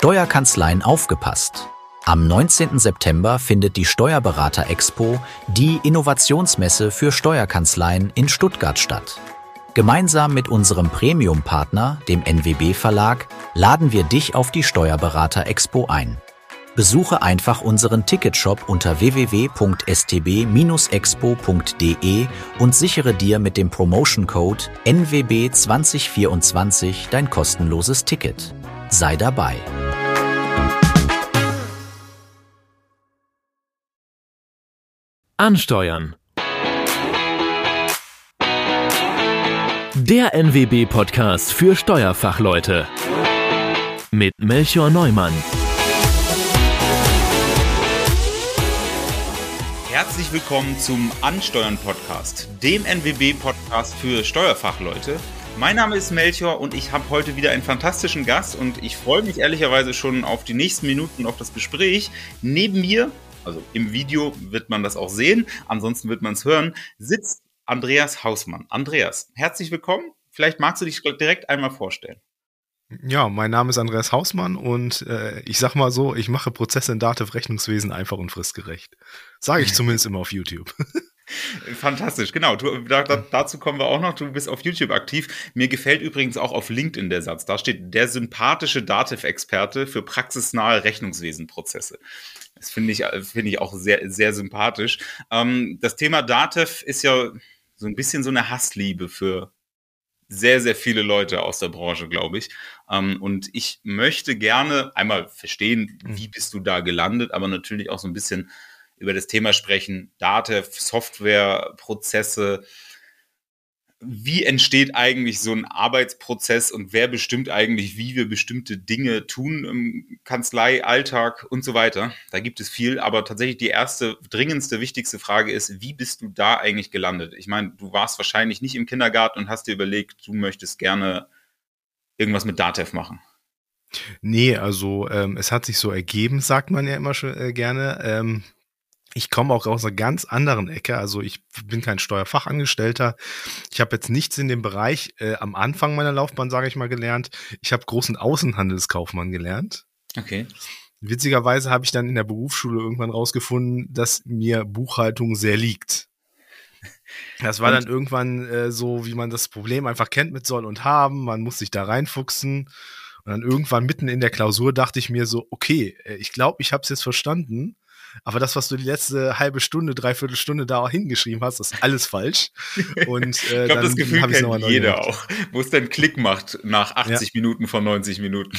Steuerkanzleien aufgepasst! Am 19. September findet die Steuerberater Expo, die Innovationsmesse für Steuerkanzleien in Stuttgart statt. Gemeinsam mit unserem Premium-Partner, dem NWB Verlag, laden wir dich auf die Steuerberater Expo ein. Besuche einfach unseren Ticketshop unter www.stb-expo.de und sichere dir mit dem Promotion-Code NWB2024 dein kostenloses Ticket. Sei dabei! Ansteuern. Der NWB-Podcast für Steuerfachleute mit Melchior Neumann. Herzlich willkommen zum Ansteuern-Podcast, dem NWB-Podcast für Steuerfachleute. Mein Name ist Melchior und ich habe heute wieder einen fantastischen Gast und ich freue mich ehrlicherweise schon auf die nächsten Minuten auf das Gespräch. Neben mir, also im Video wird man das auch sehen, ansonsten wird man es hören, sitzt Andreas Hausmann. Andreas, herzlich willkommen. Vielleicht magst du dich direkt einmal vorstellen. Ja, mein Name ist Andreas Hausmann und ich sag mal so, ich mache Prozesse in Dativ-Rechnungswesen einfach und fristgerecht. Sage ich zumindest immer auf YouTube. Fantastisch, genau. Dazu kommen wir auch noch. Du bist auf YouTube aktiv. Mir gefällt übrigens auch auf LinkedIn der Satz. Da steht der sympathische Dativ-Experte für praxisnahe Rechnungswesenprozesse. Das finde ich auch sehr, sehr sympathisch. Das Thema Dativ ist ja so ein bisschen so eine Hassliebe für sehr, sehr viele Leute aus der Branche, glaube ich. Und ich möchte gerne einmal verstehen, wie bist du da gelandet, aber natürlich auch so ein bisschen über das Thema sprechen, Dativ, Software, Prozesse. Wie entsteht eigentlich so ein Arbeitsprozess und wer bestimmt eigentlich, wie wir bestimmte Dinge tun im Kanzleialltag und so weiter? Da gibt es viel, aber tatsächlich die erste, dringendste, wichtigste Frage ist, wie bist du da eigentlich gelandet? Ich meine, du warst wahrscheinlich nicht im Kindergarten und hast dir überlegt, du möchtest gerne irgendwas mit Dativ machen. Nee, also es hat sich so ergeben, sagt man ja immer schon gerne. Ich komme auch aus einer ganz anderen Ecke, also ich bin kein Steuerfachangestellter. Ich habe jetzt nichts in dem Bereich am Anfang meiner Laufbahn, sage ich mal, gelernt. Ich habe großen Außenhandelskaufmann gelernt. Okay. Witzigerweise habe ich dann in der Berufsschule irgendwann rausgefunden, dass mir Buchhaltung sehr liegt. Das war dann irgendwann so, wie man das Problem einfach kennt mit Soll und Haben. Man muss sich da reinfuchsen. Und dann irgendwann mitten in der Klausur dachte ich mir so, okay, ich glaube, ich habe es jetzt verstanden. Aber das, was du die letzte halbe Stunde, dreiviertel Stunde da hingeschrieben hast, ist alles falsch. Und ich glaube, das Gefühl kennt jeder auch, wo es dann Klick macht nach 80 Minuten von 90 Minuten.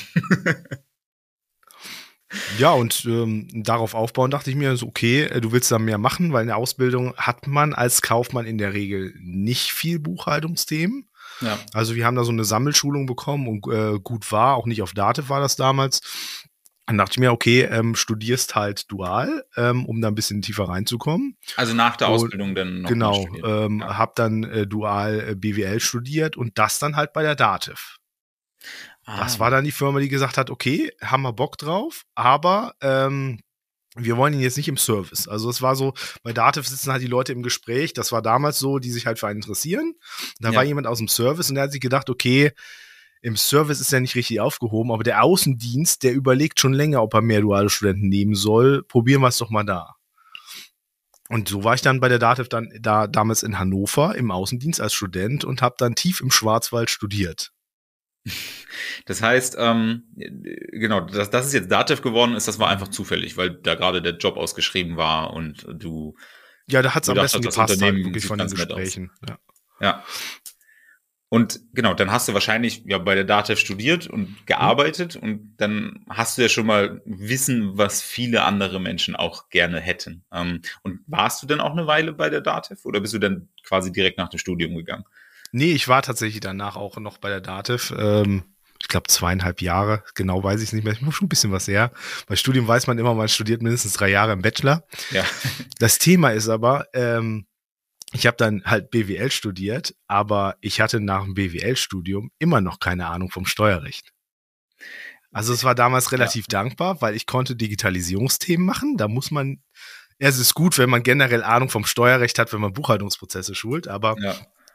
Ja, und darauf aufbauen dachte ich mir so, okay, du willst da mehr machen, weil in der Ausbildung hat man als Kaufmann in der Regel nicht viel Buchhaltungsthemen. Ja. Also wir haben da so eine Sammelschulung bekommen und gut war, auch nicht auf Dativ war das damals. Dann dachte ich mir, okay, studierst halt dual, um da ein bisschen tiefer reinzukommen. Also nach der Ausbildung dann noch. Genau, hab dann dual BWL studiert und das dann halt bei der Dativ. Das war dann die Firma, die gesagt hat, okay, haben wir Bock drauf, aber wir wollen ihn jetzt nicht im Service. Also es war so, bei Dativ sitzen halt die Leute im Gespräch, das war damals so, die sich halt für einen interessieren. Da war jemand aus dem Service und der hat sich gedacht, okay, im Service ist er nicht richtig aufgehoben, aber der Außendienst, der überlegt schon länger, ob er mehr duale Studenten nehmen soll. Probieren wir es doch mal da. Und so war ich dann bei der Dativ dann da damals in Hannover im Außendienst als Student und habe dann tief im Schwarzwald studiert. Das heißt, genau, dass es jetzt Dativ geworden ist, das war einfach zufällig, weil da gerade der Job ausgeschrieben war und du. Ja, da hat es am besten gepasst, halt wirklich von den Gesprächen. Ja. Und genau, dann hast du wahrscheinlich ja bei der Dativ studiert und gearbeitet und dann hast du ja schon mal Wissen, was viele andere Menschen auch gerne hätten. Und warst du dann auch eine Weile bei der Dativ oder bist du dann quasi direkt nach dem Studium gegangen? Nee, ich war tatsächlich danach auch noch bei der Dativ. Ich glaube 2,5 Jahre, genau weiß ich es nicht mehr. Ich muss schon ein bisschen was her. Bei Studium weiß man immer, man studiert mindestens 3 Jahre im Bachelor. Ja. Das Thema ist aber, ich habe dann halt BWL studiert, aber ich hatte nach dem BWL-Studium immer noch keine Ahnung vom Steuerrecht. Also es war damals relativ dankbar, weil ich konnte Digitalisierungsthemen machen. Da muss man, es ist gut, wenn man generell Ahnung vom Steuerrecht hat, wenn man Buchhaltungsprozesse schult, aber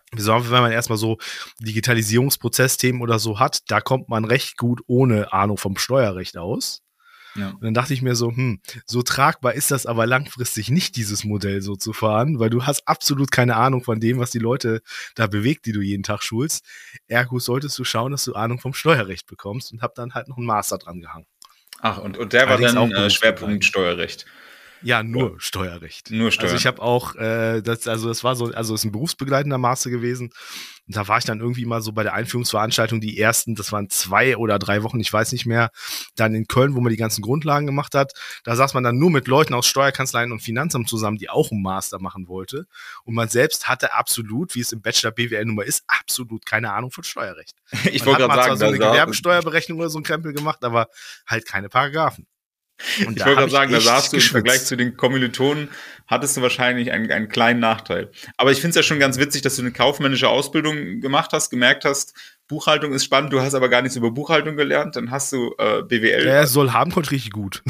Besonders wenn man erstmal so Digitalisierungsprozessthemen oder so hat, da kommt man recht gut ohne Ahnung vom Steuerrecht aus. Ja. Und dann dachte ich mir so, so tragbar ist das aber langfristig nicht, dieses Modell so zu fahren, weil du hast absolut keine Ahnung von dem, was die Leute da bewegt, die du jeden Tag schulst. Ergo solltest du schauen, dass du Ahnung vom Steuerrecht bekommst und hab dann halt noch einen Master dran gehangen. Ach, und der war dann auch Schwerpunkt Steuerrecht. Ja, nur Steuerrecht. Nur Steuerrecht. Also ich habe auch, das ist ein berufsbegleitender Master gewesen. Und da war ich dann irgendwie mal so bei der Einführungsveranstaltung die ersten, das waren 2 oder 3 Wochen, ich weiß nicht mehr, dann in Köln, wo man die ganzen Grundlagen gemacht hat. Da saß man dann nur mit Leuten aus Steuerkanzleien und Finanzamt zusammen, die auch einen Master machen wollte. Und man selbst hatte absolut, wie es im Bachelor BWL nun mal ist, absolut keine Ahnung von Steuerrecht. Ich wollte gerade sagen, so eine Gewerbesteuerberechnung oder so ein Krempel gemacht, aber halt keine Paragraphen. Und ich wollte gerade sagen, da saßt du im Vergleich zu den Kommilitonen, hattest du wahrscheinlich einen kleinen Nachteil. Aber ich finde es ja schon ganz witzig, dass du eine kaufmännische Ausbildung gemacht hast, gemerkt hast, Buchhaltung ist spannend, du hast aber gar nichts über Buchhaltung gelernt, dann hast du BWL. Ja, soll haben, konnte richtig gut.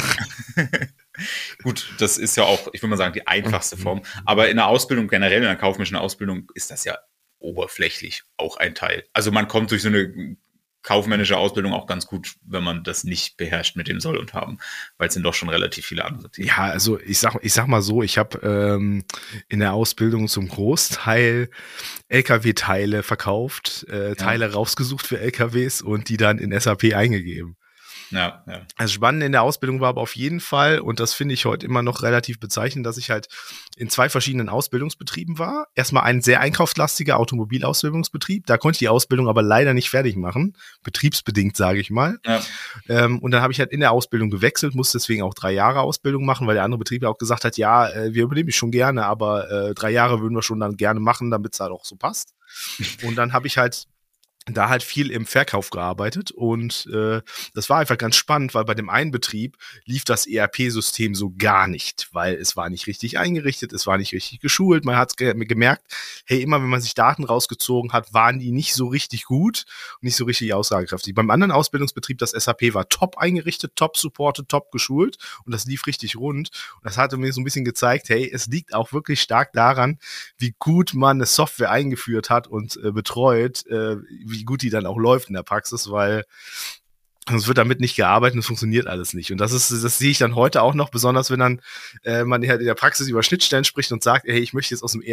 Gut, das ist ja auch, ich würde mal sagen, die einfachste Form. Aber in der Ausbildung, generell in der kaufmännischen Ausbildung, ist das ja oberflächlich auch ein Teil. Also man kommt durch so eine kaufmännische Ausbildung auch ganz gut, wenn man das nicht beherrscht mit dem Soll und Haben, weil es sind doch schon relativ viele andere Themen. Ja, also ich sag mal so, ich habe in der Ausbildung zum Großteil LKW-Teile verkauft, Teile rausgesucht für LKWs und die dann in SAP eingegeben. Ja. Also spannend in der Ausbildung war aber auf jeden Fall, und das finde ich heute immer noch relativ bezeichnend, dass ich halt in 2 verschiedenen Ausbildungsbetrieben war. Erstmal ein sehr einkaufslastiger Automobilausbildungsbetrieb, da konnte ich die Ausbildung aber leider nicht fertig machen, betriebsbedingt, sage ich mal. Ja. Und dann habe ich halt in der Ausbildung gewechselt, musste deswegen auch 3 Jahre Ausbildung machen, weil der andere Betrieb auch gesagt hat, ja, wir übernehmen dich schon gerne, aber 3 Jahre würden wir schon dann gerne machen, damit es halt auch so passt. Und dann habe ich halt da halt viel im Verkauf gearbeitet und das war einfach ganz spannend, weil bei dem einen Betrieb lief das ERP-System so gar nicht, weil es war nicht richtig eingerichtet, es war nicht richtig geschult, man hat gemerkt, hey, immer wenn man sich Daten rausgezogen hat, waren die nicht so richtig gut und nicht so richtig aussagekräftig. Beim anderen Ausbildungsbetrieb, das SAP war top eingerichtet, top supported, top geschult und das lief richtig rund und das hatte mir so ein bisschen gezeigt, hey, es liegt auch wirklich stark daran, wie gut man eine Software eingeführt hat und betreut, wie gut die dann auch läuft in der Praxis, weil sonst wird damit nicht gearbeitet und es funktioniert alles nicht. Und das sehe ich dann heute auch noch, besonders wenn dann man halt in der Praxis über Schnittstellen spricht und sagt, hey, ich möchte jetzt aus dem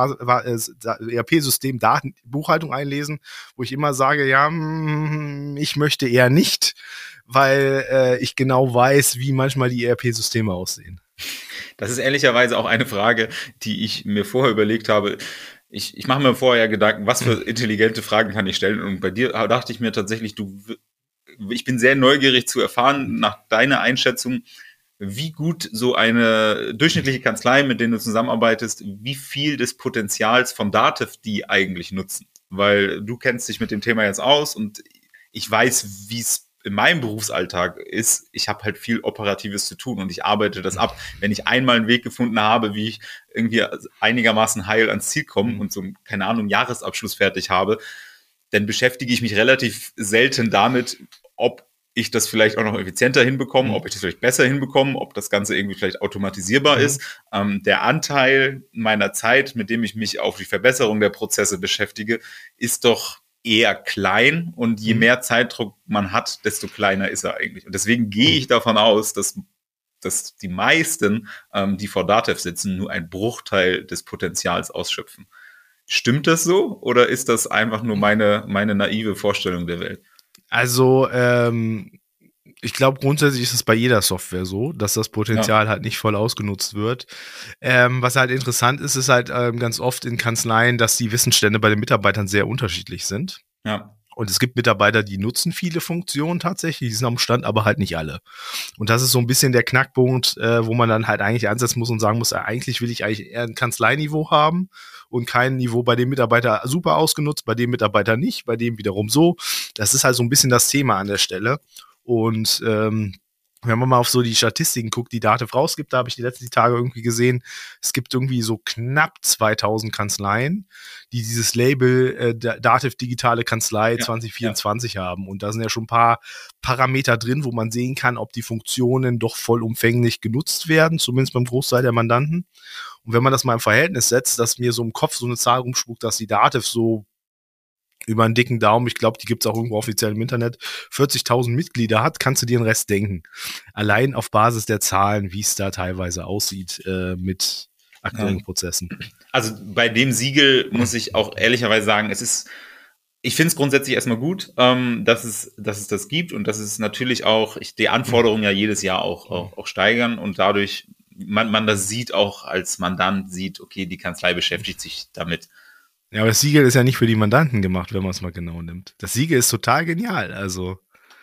ERP-System Daten, Buchhaltung einlesen, wo ich immer sage, ja, ich möchte eher nicht, weil ich genau weiß, wie manchmal die ERP-Systeme aussehen. Das ist ehrlicherweise auch eine Frage, die ich mir vorher überlegt habe. Ich mache mir vorher Gedanken, was für intelligente Fragen kann ich stellen. Und bei dir dachte ich mir tatsächlich, ich bin sehr neugierig zu erfahren, nach deiner Einschätzung, wie gut so eine durchschnittliche Kanzlei, mit denen du zusammenarbeitest, wie viel des Potenzials von Dativ die eigentlich nutzen. Weil du kennst dich mit dem Thema jetzt aus und ich weiß, wie es in meinem Berufsalltag ist, ich habe halt viel Operatives zu tun und ich arbeite das ab. Wenn ich einmal einen Weg gefunden habe, wie ich irgendwie einigermaßen heil ans Ziel komme und so, keine Ahnung, Jahresabschluss fertig habe, dann beschäftige ich mich relativ selten damit, ob ich das vielleicht auch noch effizienter hinbekomme, ob ich das vielleicht besser hinbekomme, ob das Ganze irgendwie vielleicht automatisierbar ist. Der Anteil meiner Zeit, mit dem ich mich auf die Verbesserung der Prozesse beschäftige, ist doch eher klein und je mehr Zeitdruck man hat, desto kleiner ist er eigentlich. Und deswegen gehe ich davon aus, dass die meisten, die vor Dativ sitzen, nur einen Bruchteil des Potenzials ausschöpfen. Stimmt das so oder ist das einfach nur meine naive Vorstellung der Welt? Also, ich glaube, grundsätzlich ist es bei jeder Software so, dass das Potenzial halt nicht voll ausgenutzt wird. Was halt interessant ist, ist halt ganz oft in Kanzleien, dass die Wissensstände bei den Mitarbeitern sehr unterschiedlich sind. Ja. Und es gibt Mitarbeiter, die nutzen viele Funktionen tatsächlich, die sind am Stand, aber halt nicht alle. Und das ist so ein bisschen der Knackpunkt, wo man dann halt eigentlich ansetzen muss und sagen muss, eigentlich will ich eigentlich eher ein Kanzleiniveau haben und kein Niveau bei dem Mitarbeiter super ausgenutzt, bei dem Mitarbeiter nicht, bei dem wiederum so. Das ist halt so ein bisschen das Thema an der Stelle. Und wenn man mal auf so die Statistiken guckt, die Dativ rausgibt, da habe ich die letzten Tage irgendwie gesehen, es gibt irgendwie so knapp 2000 Kanzleien, die dieses Label Dativ Digitale Kanzlei 2024 haben. Und da sind ja schon ein paar Parameter drin, wo man sehen kann, ob die Funktionen doch vollumfänglich genutzt werden, zumindest beim Großteil der Mandanten. Und wenn man das mal im Verhältnis setzt, dass mir so im Kopf so eine Zahl rumspuckt, dass die Dativ so über einen dicken Daumen, ich glaube, die gibt es auch irgendwo offiziell im Internet, 40.000 Mitglieder hat, kannst du dir den Rest denken. Allein auf Basis der Zahlen, wie es da teilweise aussieht mit aktuellen Prozessen. Also bei dem Siegel muss ich auch ehrlicherweise sagen, ich finde es grundsätzlich erstmal gut, dass es das gibt und dass es natürlich auch die Anforderungen ja jedes Jahr auch steigern und dadurch man das sieht, auch als Mandant sieht, okay, die Kanzlei beschäftigt sich damit. Ja, aber das Siegel ist ja nicht für die Mandanten gemacht, wenn man es mal genau nimmt. Das Siegel ist total genial, also.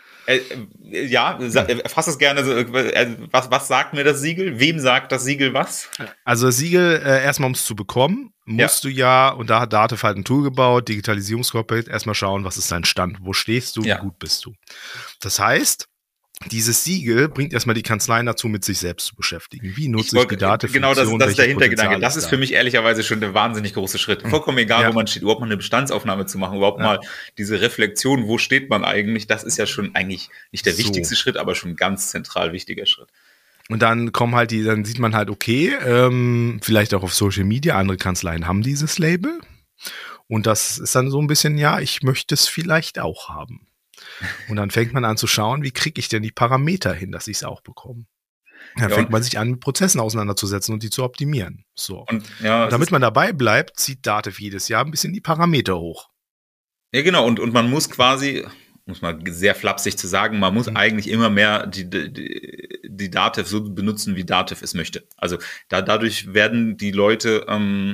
Fass es gerne. Was sagt mir das Siegel? Wem sagt das Siegel was? Also das Siegel, erstmal um es zu bekommen, musst du und da hat Dativ halt ein Tool gebaut, Digitalisierungskorporate, erstmal schauen, was ist dein Stand, wo stehst du, wie gut bist du. Das heißt, dieses Siegel bringt erstmal die Kanzleien dazu, mit sich selbst zu beschäftigen. Wie nutze ich die Datenfunktion? Genau, das ist der Hintergedanke. Das ist für mich ehrlicherweise schon der wahnsinnig große Schritt. Vollkommen egal, wo man steht, überhaupt mal eine Bestandsaufnahme zu machen, überhaupt mal diese Reflexion, wo steht man eigentlich, das ist ja schon eigentlich nicht der wichtigste Schritt, aber schon ein ganz zentral wichtiger Schritt. Und dann dann sieht man halt, okay, vielleicht auch auf Social Media, andere Kanzleien haben dieses Label. Und das ist dann so ein bisschen, ja, ich möchte es vielleicht auch haben. Und dann fängt man an zu schauen, wie kriege ich denn die Parameter hin, dass ich es auch bekomme. Dann fängt man sich an, mit Prozessen auseinanderzusetzen und die zu optimieren. So. Und damit man dabei bleibt, zieht Dativ jedes Jahr ein bisschen die Parameter hoch. Ja, genau. Und man muss quasi, muss man sehr flapsig zu sagen, man muss eigentlich immer mehr die Dativ so benutzen, wie Dativ es möchte. Also dadurch werden die Leute,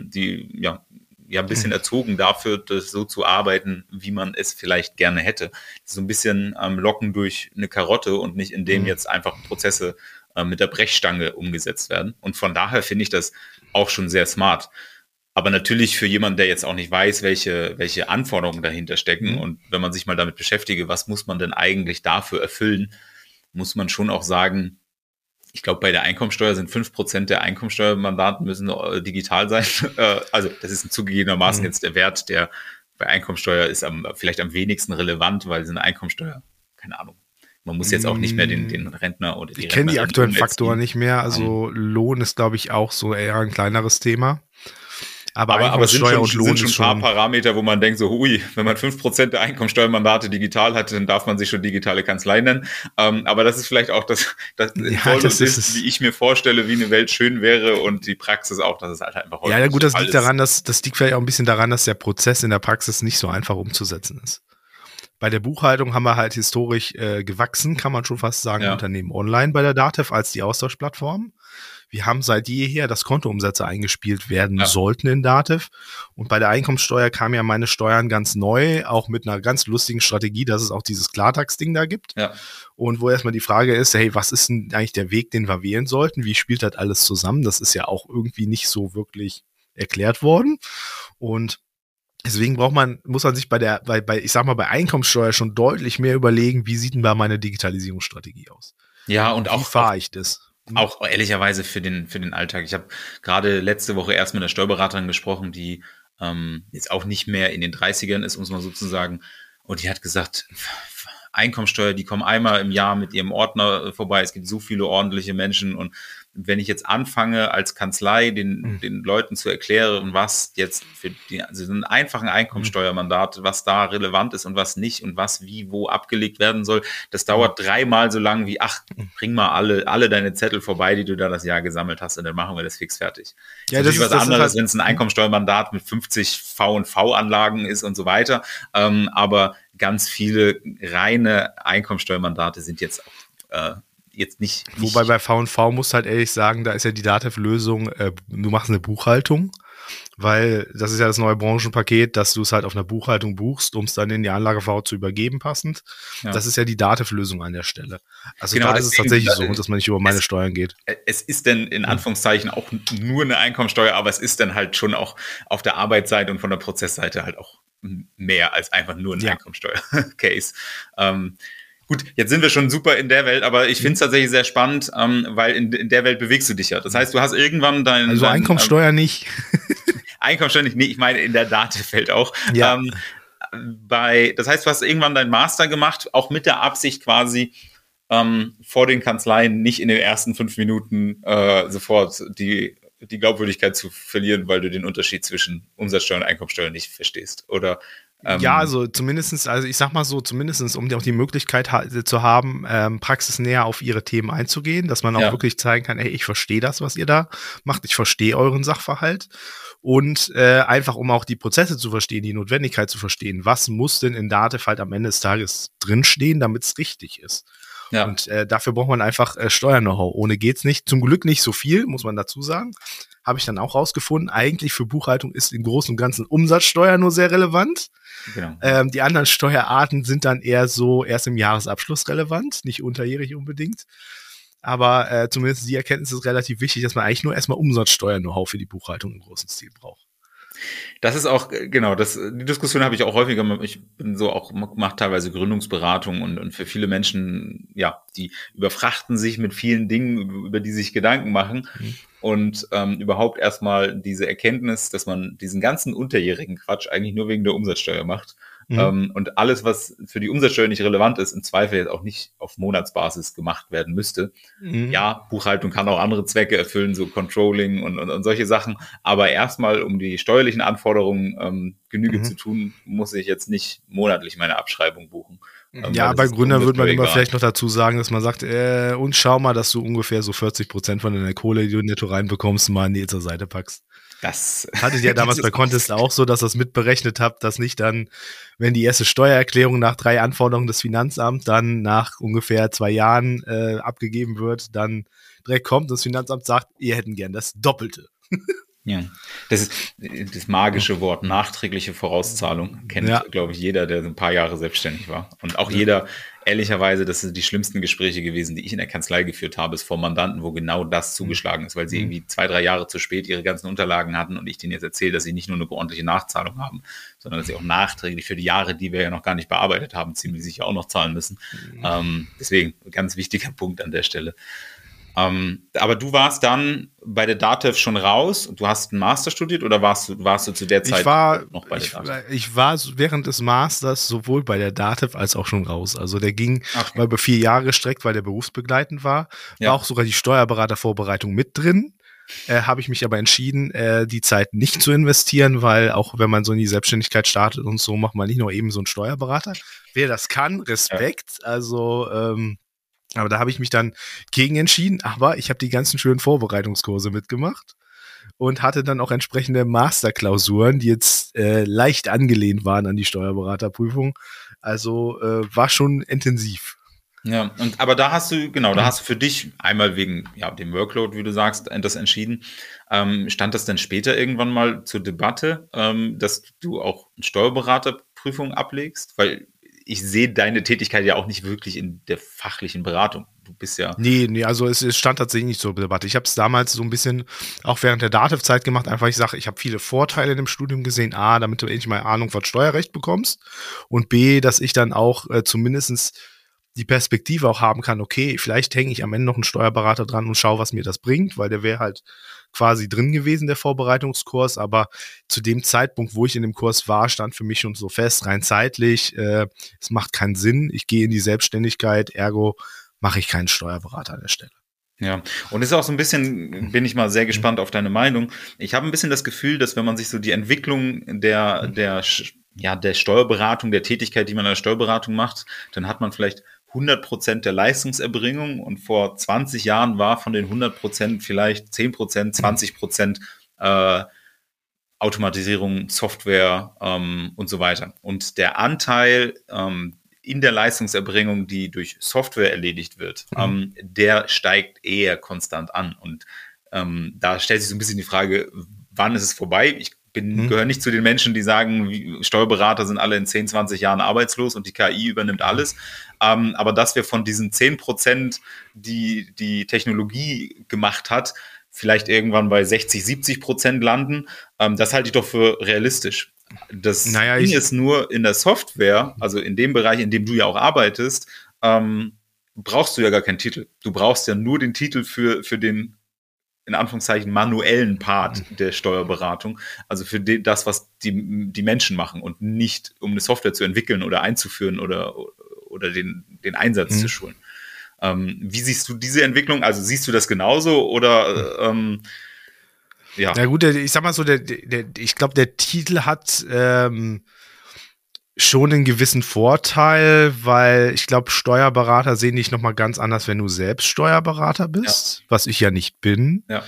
ein bisschen erzogen dafür, das so zu arbeiten, wie man es vielleicht gerne hätte. So ein bisschen locken durch eine Karotte und nicht indem jetzt einfach Prozesse mit der Brechstange umgesetzt werden. Und von daher finde ich das auch schon sehr smart. Aber natürlich für jemanden, der jetzt auch nicht weiß, welche Anforderungen dahinter stecken und wenn man sich mal damit beschäftige, was muss man denn eigentlich dafür erfüllen, muss man schon auch sagen, ich glaube, bei der Einkommensteuer sind 5% der Einkommensteuermandaten müssen digital sein. Also das ist zugegebenermaßen jetzt der Wert, der bei Einkommensteuer ist vielleicht am wenigsten relevant, weil so eine Einkommensteuer, keine Ahnung, man muss jetzt auch nicht mehr den Rentner oder die Ich kenne die aktuellen Faktoren nicht mehr. Also Lohn ist, glaube ich, auch so eher ein kleineres Thema. Aber sind schon ein paar Parameter, wo man denkt, so, wenn man 5% der Einkommensteuermandate digital hat, dann darf man sich schon digitale Kanzlei nennen. Aber das ist vielleicht auch das wie ich mir vorstelle, wie eine Welt schön wäre und die Praxis auch, dass es halt einfach häufig ja, gut, das liegt daran, das liegt vielleicht auch ein bisschen daran, dass der Prozess in der Praxis nicht so einfach umzusetzen ist. Bei der Buchhaltung haben wir halt historisch gewachsen, kann man schon fast sagen, Unternehmen online bei der Dativ als die Austauschplattform. Wir haben seit jeher, dass Kontoumsätze eingespielt werden sollten in Dativ. Und bei der Einkommensteuer kam ja meine Steuern ganz neu, auch mit einer ganz lustigen Strategie, dass es auch dieses Klartax-Ding da gibt. Ja. Und wo erstmal die Frage ist, hey, was ist denn eigentlich der Weg, den wir wählen sollten? Wie spielt das alles zusammen? Das ist ja auch irgendwie nicht so wirklich erklärt worden. Und deswegen muss man sich bei Einkommensteuer schon deutlich mehr überlegen, wie sieht denn da meine Digitalisierungsstrategie aus? Ja, und wie fahre ich das? Auch ehrlicherweise für den Alltag. Ich habe gerade letzte Woche erst mit einer Steuerberaterin gesprochen, die jetzt auch nicht mehr in den 30ern ist, um es mal so zu sagen. Und die hat gesagt, Einkommensteuer, die kommen einmal im Jahr mit ihrem Ordner vorbei. Es gibt so viele ordentliche Menschen. Und wenn ich jetzt anfange, als Kanzlei den Leuten zu erklären, was jetzt für so einen einfachen Einkommensteuermandat, was da relevant ist und was nicht und was wie wo abgelegt werden soll, das dauert 3-mal so lang wie, bring mal alle deine Zettel vorbei, die du da das Jahr gesammelt hast und dann machen wir das fix fertig. Ja, das ist was anderes, wenn es ein Einkommensteuermandat mit 50 V&V-Anlagen ist und so weiter. Aber ganz viele reine Einkommensteuermandate sind jetzt auch jetzt nicht. Wobei bei V&V musst du halt ehrlich sagen, da ist ja die Dativ-Lösung, du machst eine Buchhaltung, weil das ist ja das neue Branchenpaket, dass du es halt auf einer Buchhaltung buchst, um es dann in die Anlage-V zu übergeben passend. Ja. Das ist ja die Dativ-Lösung an der Stelle. Also genau, da ist es tatsächlich so, dass man nicht über meine Steuern geht. Es ist denn in Anführungszeichen auch nur eine Einkommensteuer, aber es ist dann halt schon auch auf der Arbeitsseite und von der Prozessseite halt auch mehr als einfach nur ein Einkommensteuer-Case. Gut, jetzt sind wir schon super in der Welt, aber ich finde es tatsächlich sehr spannend, weil in der Welt bewegst du dich ja. Das heißt, du hast irgendwann Also Einkommensteuer nicht. Einkommensteuer nicht, nee, ich meine in der Dativ-Welt auch. Ja. Das heißt, du hast irgendwann deinen Master gemacht, auch mit der Absicht quasi vor den Kanzleien nicht in den ersten 5 Minuten sofort die die Glaubwürdigkeit zu verlieren, weil du den Unterschied zwischen Umsatzsteuer und Einkommensteuer nicht verstehst. Oder ja, also zumindestens, also ich sag mal so, zumindestens, um auch die Möglichkeit zu haben, praxisnäher auf ihre Themen einzugehen, dass man auch wirklich zeigen kann, ey, ich verstehe das, was ihr da macht, ich verstehe euren Sachverhalt und einfach, um auch die Prozesse zu verstehen, die Notwendigkeit zu verstehen, was muss denn in Datev halt am Ende des Tages drinstehen, damit es richtig ist. Ja. Und dafür braucht man einfach Steuer-Know-how. Ohne geht's nicht. Zum Glück nicht so viel, muss man dazu sagen. Habe ich dann auch rausgefunden. Eigentlich für Buchhaltung ist im Großen und Ganzen Umsatzsteuer nur sehr relevant. Genau. Die anderen Steuerarten sind dann eher so erst im Jahresabschluss relevant, nicht unterjährig unbedingt. Aber zumindest die Erkenntnis ist relativ wichtig, dass man eigentlich nur erstmal Umsatzsteuer-Know-how für die Buchhaltung im großen Stil braucht. Das ist auch, genau, die Diskussion habe ich auch häufiger, ich bin so auch, mache teilweise Gründungsberatung und für viele Menschen, ja, die überfrachten sich mit vielen Dingen, über die sich Gedanken machen und überhaupt erstmal diese Erkenntnis, dass man diesen ganzen unterjährigen Quatsch eigentlich nur wegen der Umsatzsteuer macht. Und alles, was für die Umsatzsteuer nicht relevant ist, im Zweifel jetzt auch nicht auf Monatsbasis gemacht werden müsste. Ja, Buchhaltung kann auch andere Zwecke erfüllen, so Controlling und solche Sachen. Aber erstmal, um die steuerlichen Anforderungen Genüge zu tun, muss ich jetzt nicht monatlich meine Abschreibung buchen. Ja, bei Gründern würde man immer vielleicht noch dazu sagen, dass man sagt, und schau mal, dass du ungefähr so 40% von deiner Kohle, die du netto reinbekommst, mal in die zur Seite packst. Das hattet ihr damals bei Contest auch so, dass ihr das mitberechnet habt, dass nicht dann, wenn die erste Steuererklärung nach 3 Anforderungen des Finanzamts dann nach ungefähr 2 Jahren abgegeben wird, dann direkt kommt und das Finanzamt sagt, ihr hätten gern das Doppelte. Ja, das ist das magische Wort, nachträgliche Vorauszahlung, kennt, glaube ich, jeder, der ein paar Jahre selbstständig war. Und auch jeder, ehrlicherweise, das sind die schlimmsten Gespräche gewesen, die ich in der Kanzlei geführt habe, ist vor Mandanten, wo genau das zugeschlagen ist, weil sie irgendwie 2, 3 Jahre zu spät ihre ganzen Unterlagen hatten und ich denen jetzt erzähle, dass sie nicht nur eine ordentliche Nachzahlung haben, sondern dass sie auch nachträglich für die Jahre, die wir ja noch gar nicht bearbeitet haben, ziemlich sicher auch noch zahlen müssen. Deswegen, ganz wichtiger Punkt an der Stelle. Aber du warst dann bei der Datev schon raus und du hast einen Master studiert oder warst du zu der Zeit noch bei der Datev? Ich war während des Masters sowohl bei der Datev als auch schon raus. Also der ging mal über 4 Jahre gestreckt, weil der berufsbegleitend war. War auch sogar die Steuerberatervorbereitung mit drin. Habe ich mich aber entschieden, die Zeit nicht zu investieren, weil auch wenn man so in die Selbstständigkeit startet und so, macht man nicht nur eben so einen Steuerberater. Wer das kann, Respekt. Ja. Also aber da habe ich mich dann gegen entschieden, aber ich habe die ganzen schönen Vorbereitungskurse mitgemacht und hatte dann auch entsprechende Masterklausuren, die jetzt leicht angelehnt waren an die Steuerberaterprüfung. Also war schon intensiv. Ja, aber da hast du für dich einmal wegen dem Workload, wie du sagst, das entschieden. Stand das denn später irgendwann mal zur Debatte, dass du auch eine Steuerberaterprüfung ablegst? Weil ich sehe deine Tätigkeit ja auch nicht wirklich in der fachlichen Beratung. Du bist ja... Nee, also es stand tatsächlich nicht zur Debatte. Ich habe es damals so ein bisschen auch während der Datev-Zeit gemacht, einfach ich sage, ich habe viele Vorteile in dem Studium gesehen. A, damit du endlich mal Ahnung von Steuerrecht bekommst und B, dass ich dann auch zumindestens die Perspektive auch haben kann, okay, vielleicht hänge ich am Ende noch einen Steuerberater dran und schaue, was mir das bringt, weil der wäre halt quasi drin gewesen, der Vorbereitungskurs, aber zu dem Zeitpunkt, wo ich in dem Kurs war, stand für mich schon so fest, rein zeitlich, es macht keinen Sinn, ich gehe in die Selbstständigkeit, ergo mache ich keinen Steuerberater an der Stelle. Ja, und es ist auch so ein bisschen, bin ich mal sehr gespannt auf deine Meinung. Ich habe ein bisschen das Gefühl, dass wenn man sich so die Entwicklung der Steuerberatung, der Tätigkeit, die man in der Steuerberatung macht, dann hat man vielleicht 100% der Leistungserbringung und vor 20 Jahren war von den 100% vielleicht 10%, 20% Automatisierung, Software und so weiter. Und der Anteil in der Leistungserbringung, die durch Software erledigt wird, der steigt eher konstant an. Und da stellt sich so ein bisschen die Frage, wann ist es vorbei? Ich gehöre nicht zu den Menschen, die sagen, Steuerberater sind alle in 10, 20 Jahren arbeitslos und die KI übernimmt alles. Aber dass wir von diesen 10%, die Technologie gemacht hat, vielleicht irgendwann bei 60-70% landen, das halte ich doch für realistisch. Das Ding ist nur in der Software, also in dem Bereich, in dem du ja auch arbeitest, brauchst du ja gar keinen Titel. Du brauchst ja nur den Titel für den, in Anführungszeichen, manuellen Part der Steuerberatung, also für das, was die Menschen machen und nicht, um eine Software zu entwickeln oder einzuführen oder den Einsatz zu schulen. Wie siehst du diese Entwicklung? Also siehst du das genauso oder ja. Na gut, ich sag mal so, ich glaube, der Titel hat schon einen gewissen Vorteil, weil ich glaube, Steuerberater sehen dich nochmal ganz anders, wenn du selbst Steuerberater bist, was ich ja nicht bin. Ja.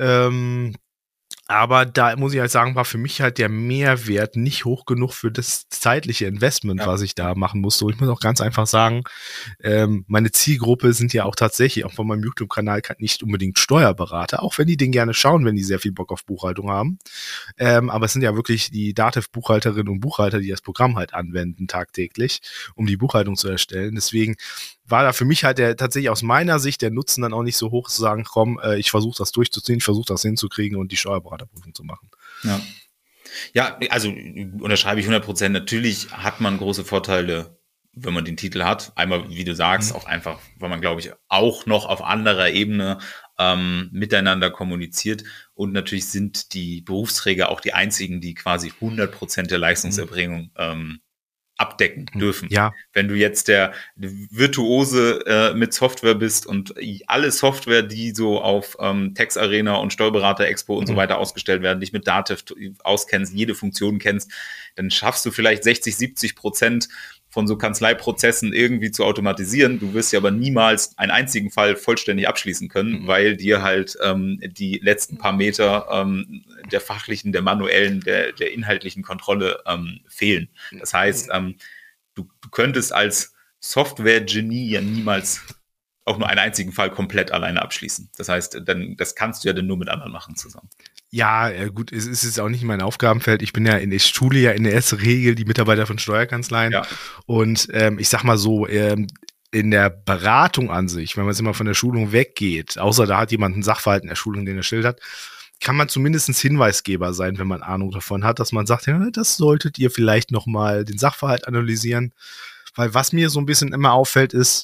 Aber da muss ich halt sagen, war für mich halt der Mehrwert nicht hoch genug für das zeitliche Investment, was ich da machen musste. Und ich muss auch ganz einfach sagen, meine Zielgruppe sind ja auch tatsächlich, auch von meinem YouTube-Kanal, nicht unbedingt Steuerberater, auch wenn die den gerne schauen, wenn die sehr viel Bock auf Buchhaltung haben. Aber es sind ja wirklich die Dativ-Buchhalterinnen und Buchhalter, die das Programm halt anwenden tagtäglich, um die Buchhaltung zu erstellen. Deswegen war da für mich halt tatsächlich aus meiner Sicht der Nutzen dann auch nicht so hoch zu sagen, komm, ich versuche das durchzuziehen, ich versuche das hinzukriegen und die Steuerberaterprüfung zu machen. Ja, also unterschreibe ich 100%. Natürlich hat man große Vorteile, wenn man den Titel hat. Einmal, wie du sagst, auch einfach, weil man, glaube ich, auch noch auf anderer Ebene miteinander kommuniziert. Und natürlich sind die Berufsträger auch die einzigen, die quasi 100% der Leistungserbringung abdecken dürfen. Ja. Wenn du jetzt der Virtuose mit Software bist und alle Software, die so auf Tax Arena und Steuerberater Expo und so weiter ausgestellt werden, dich mit Dativ auskennst, jede Funktion kennst, dann schaffst du vielleicht 60-70% von so Kanzleiprozessen irgendwie zu automatisieren. Du wirst ja aber niemals einen einzigen Fall vollständig abschließen können, weil dir halt die letzten paar Meter der fachlichen, der manuellen, der inhaltlichen Kontrolle fehlen. Das heißt, du könntest als Software-Genie ja niemals auch nur einen einzigen Fall komplett alleine abschließen. Das heißt, das kannst du ja dann nur mit anderen machen zusammen. Ja, gut, es ist jetzt auch nicht mein Aufgabenfeld. Ich bin ja in der Schule ja in der ersten Regel die Mitarbeiter von Steuerkanzleien. Ja. Und ich sag mal so, in der Beratung an sich, wenn man jetzt immer von der Schulung weggeht, außer da hat jemand einen Sachverhalt in der Schulung, den er schildert, kann man zumindest Hinweisgeber sein, wenn man Ahnung davon hat, dass man sagt, ja, das solltet ihr vielleicht nochmal den Sachverhalt analysieren. Weil was mir so ein bisschen immer auffällt, ist,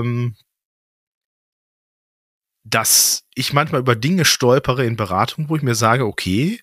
dass ich manchmal über Dinge stolpere in Beratung, wo ich mir sage, okay,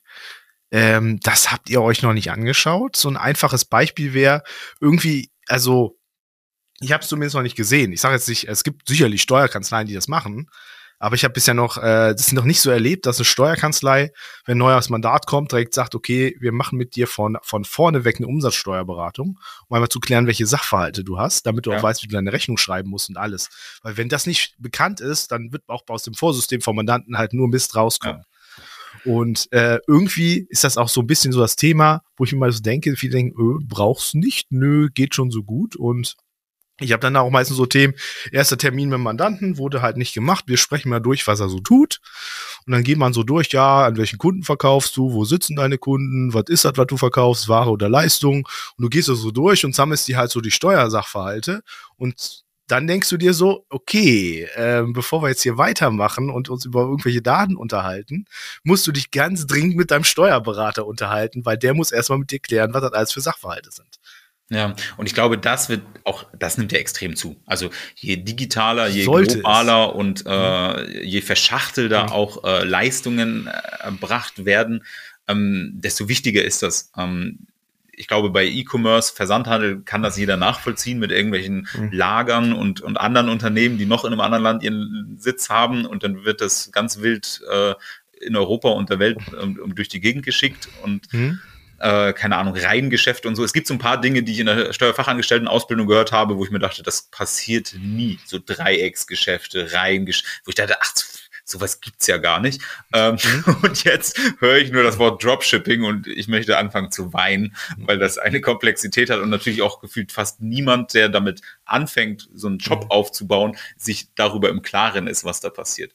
das habt ihr euch noch nicht angeschaut. So ein einfaches Beispiel wäre irgendwie, also ich habe es zumindest noch nicht gesehen. Ich sage jetzt nicht, es gibt sicherlich Steuerkanzleien, die das machen, aber ich habe bisher das noch nicht so erlebt, dass eine Steuerkanzlei, wenn ein neues Mandat kommt, direkt sagt, okay, wir machen mit dir von vorne weg eine Umsatzsteuerberatung, um einmal zu klären, welche Sachverhalte du hast, damit du auch weißt, wie du deine Rechnung schreiben musst und alles. Weil wenn das nicht bekannt ist, dann wird auch aus dem Vorsystem vom Mandanten halt nur Mist rauskommen. Ja. Und irgendwie ist das auch so ein bisschen so das Thema, wo ich mir mal so denke, viele denken, brauchst du nicht? Nö, geht schon so gut. Und ich habe dann auch meistens so Themen, erster Termin mit dem Mandanten, wurde halt nicht gemacht, wir sprechen mal durch, was er so tut. Und dann geht man so durch, ja, an welchen Kunden verkaufst du, wo sitzen deine Kunden, was ist das, was du verkaufst, Ware oder Leistung. Und du gehst so durch und sammelst die halt so die Steuersachverhalte. Und dann denkst du dir so, okay, bevor wir jetzt hier weitermachen und uns über irgendwelche Daten unterhalten, musst du dich ganz dringend mit deinem Steuerberater unterhalten, weil der muss erstmal mit dir klären, was das alles für Sachverhalte sind. Ja, und ich glaube, das nimmt ja extrem zu. Also je digitaler, je globaler und je verschachtelter auch Leistungen erbracht werden, desto wichtiger ist das. Ich glaube, bei E-Commerce, Versandhandel kann das jeder nachvollziehen mit irgendwelchen Lagern und anderen Unternehmen, die noch in einem anderen Land ihren Sitz haben, und dann wird das ganz wild in Europa und der Welt durch die Gegend geschickt und keine Ahnung, Reihengeschäfte und so. Es gibt so ein paar Dinge, die ich in der Steuerfachangestelltenausbildung gehört habe, wo ich mir dachte, das passiert nie. So Dreiecksgeschäfte, Reihengeschäfte, wo ich dachte, ach, sowas gibt's ja gar nicht. Und jetzt höre ich nur das Wort Dropshipping und ich möchte anfangen zu weinen, weil das eine Komplexität hat und natürlich auch gefühlt fast niemand, der damit anfängt, so einen Job aufzubauen, sich darüber im Klaren ist, was da passiert.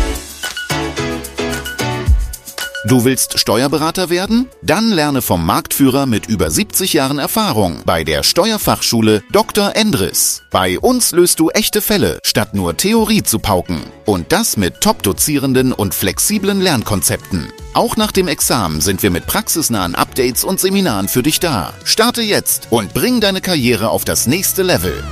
Du willst Steuerberater werden? Dann lerne vom Marktführer mit über 70 Jahren Erfahrung bei der Steuerfachschule Dr. Endres. Bei uns löst du echte Fälle, statt nur Theorie zu pauken. Und das mit Top-Dozierenden und flexiblen Lernkonzepten. Auch nach dem Examen sind wir mit praxisnahen Updates und Seminaren für dich da. Starte jetzt und bring deine Karriere auf das nächste Level.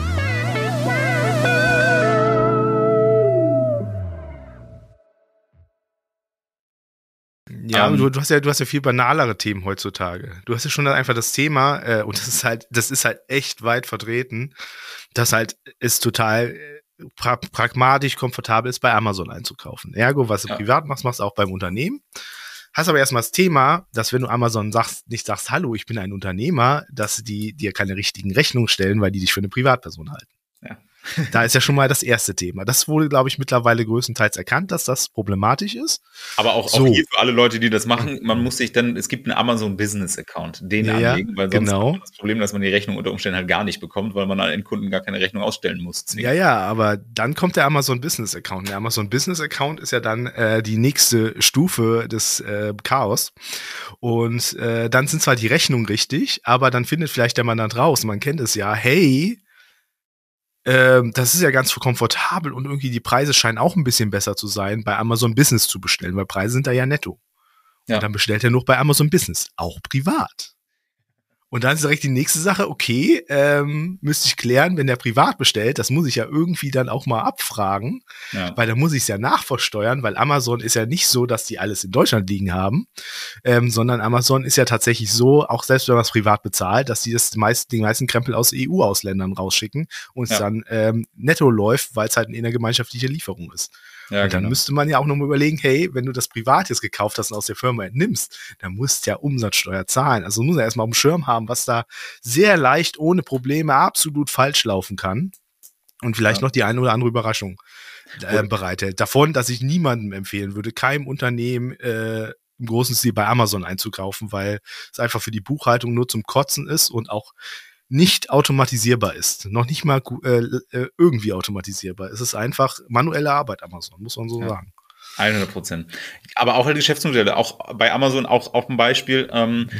Ja, du hast ja viel banalere Themen heutzutage. Du hast ja schon einfach das Thema, und das ist halt echt weit vertreten, dass halt es total pragmatisch, komfortabel ist, bei Amazon einzukaufen. Ergo, was du privat machst, machst du auch beim Unternehmen. hast aber erstmal das Thema, dass wenn du Amazon nicht sagst, hallo, ich bin ein Unternehmer, dass die dir keine richtigen Rechnungen stellen, weil die dich für eine Privatperson halten. Ja. Da ist ja schon mal das erste Thema. Das wurde, glaube ich, mittlerweile größtenteils erkannt, dass das problematisch ist. Aber auch hier für alle Leute, die das machen, man muss sich dann, es gibt einen Amazon Business Account, den anlegen, weil sonst hat man das Problem, dass man die Rechnung unter Umständen halt gar nicht bekommt, weil man an Endkunden gar keine Rechnung ausstellen muss. Ja, aber dann kommt der Amazon Business Account. Der Amazon Business Account ist ja dann die nächste Stufe des Chaos. Und dann sind zwar die Rechnungen richtig, aber dann findet vielleicht der Mandant raus, man kennt es ja, hey, das ist ja ganz komfortabel und irgendwie die Preise scheinen auch ein bisschen besser zu sein, bei Amazon Business zu bestellen, weil Preise sind da ja netto. Ja. Und dann bestellt er noch bei Amazon Business, auch privat. Und dann ist direkt die nächste Sache, okay, müsste ich klären, wenn der privat bestellt, das muss ich ja irgendwie dann auch mal abfragen, weil da muss ich es ja nachversteuern, weil Amazon ist ja nicht so, dass die alles in Deutschland liegen haben, sondern Amazon ist ja tatsächlich so, auch selbst wenn man es privat bezahlt, dass die den meisten Krempel aus EU-Ausländern rausschicken und es dann netto läuft, weil es halt eine innergemeinschaftliche Lieferung ist. Ja, und dann müsste man ja auch nochmal überlegen, hey, wenn du das privat jetzt gekauft hast und aus der Firma entnimmst, dann musst du ja Umsatzsteuer zahlen. Also muss er erstmal auf dem Schirm haben, was da sehr leicht, ohne Probleme, absolut falsch laufen kann. Und vielleicht noch die eine oder andere Überraschung bereithält. Davon, dass ich niemandem empfehlen würde, keinem Unternehmen im großen Stil bei Amazon einzukaufen, weil es einfach für die Buchhaltung nur zum Kotzen ist und auch nicht automatisierbar ist. Noch nicht mal irgendwie automatisierbar. Es ist einfach manuelle Arbeit, Amazon, muss man so sagen. 100%. Aber auch halt Geschäftsmodelle, auch bei Amazon, auch ein Beispiel,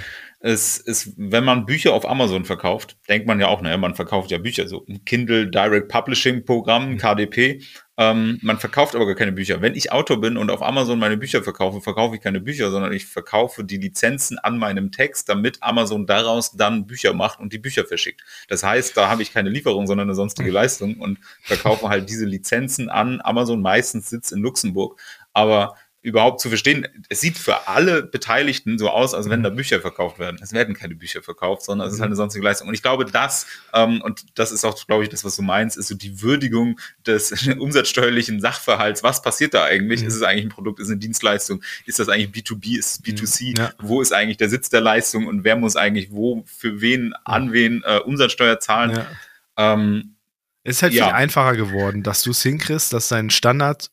es ist, wenn man Bücher auf Amazon verkauft, denkt man ja auch, naja, man verkauft ja Bücher, so ein Kindle Direct Publishing Programm, KDP, man verkauft aber gar keine Bücher. Wenn ich Autor bin und auf Amazon meine Bücher verkaufe, verkaufe ich keine Bücher, sondern ich verkaufe die Lizenzen an meinem Text, damit Amazon daraus dann Bücher macht und die Bücher verschickt. Das heißt, da habe ich keine Lieferung, sondern eine sonstige Leistung und verkaufe halt diese Lizenzen an Amazon, meistens sitzt in Luxemburg, aber überhaupt zu verstehen, es sieht für alle Beteiligten so aus, als wenn da Bücher verkauft werden. Es werden keine Bücher verkauft, sondern es ist halt eine sonstige Leistung. Und ich glaube, und das ist auch, glaube ich, das, was du meinst, ist so die Würdigung des umsatzsteuerlichen Sachverhalts. Was passiert da eigentlich? Ist es eigentlich ein Produkt? Ist es eine Dienstleistung? Ist das eigentlich B2B? Ist es B2C? Ja. Wo ist eigentlich der Sitz der Leistung? Und wer muss eigentlich wo, für wen, an wen Umsatzsteuer zahlen? Ja. Es ist halt viel einfacher geworden, dass du es hinkriegst, dass dein Standard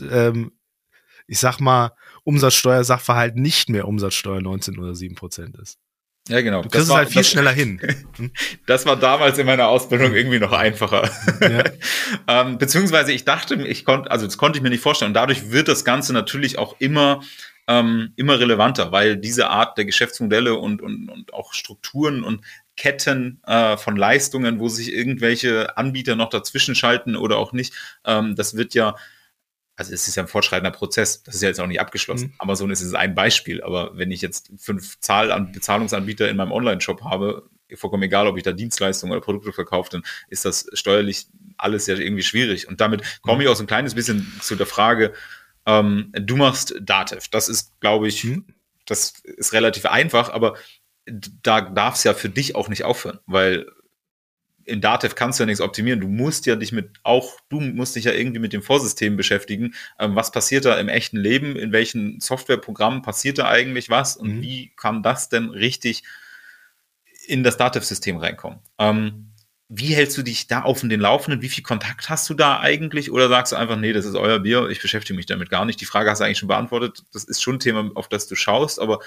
ich sag mal, Umsatzsteuersachverhalt nicht mehr Umsatzsteuer 19 oder 7% ist. Ja, genau. Du kriegst es halt viel schneller hin. Das war damals in meiner Ausbildung irgendwie noch einfacher. Ja. Beziehungsweise ich dachte, das konnte ich mir nicht vorstellen. Und dadurch wird das Ganze natürlich auch immer relevanter, weil diese Art der Geschäftsmodelle und auch Strukturen und Ketten von Leistungen, wo sich irgendwelche Anbieter noch dazwischen schalten oder auch nicht, das wird ja, also es ist ja ein fortschreitender Prozess, das ist ja jetzt auch nicht abgeschlossen. Amazon ist jetzt ein Beispiel, aber wenn ich jetzt 5 Bezahlungsanbieter in meinem Online-Shop habe, vollkommen egal, ob ich da Dienstleistungen oder Produkte verkaufe, dann ist das steuerlich alles ja irgendwie schwierig. Und damit komme ich auch so ein kleines bisschen zu der Frage, du machst Datev. Das ist, glaube ich, das ist relativ einfach, aber da darf es ja für dich auch nicht aufhören, weil in Datev kannst du ja nichts optimieren. Du musst dich ja irgendwie mit dem Vorsystem beschäftigen. Was passiert da im echten Leben? In welchen Softwareprogrammen passiert da eigentlich was? Und wie kann das denn richtig in das Datev-System reinkommen? Wie hältst du dich da auf den Laufenden? Wie viel Kontakt hast du da eigentlich? Oder sagst du einfach, nee, das ist euer Bier, ich beschäftige mich damit gar nicht? Die Frage hast du eigentlich schon beantwortet. Das ist schon ein Thema, auf das du schaust, aber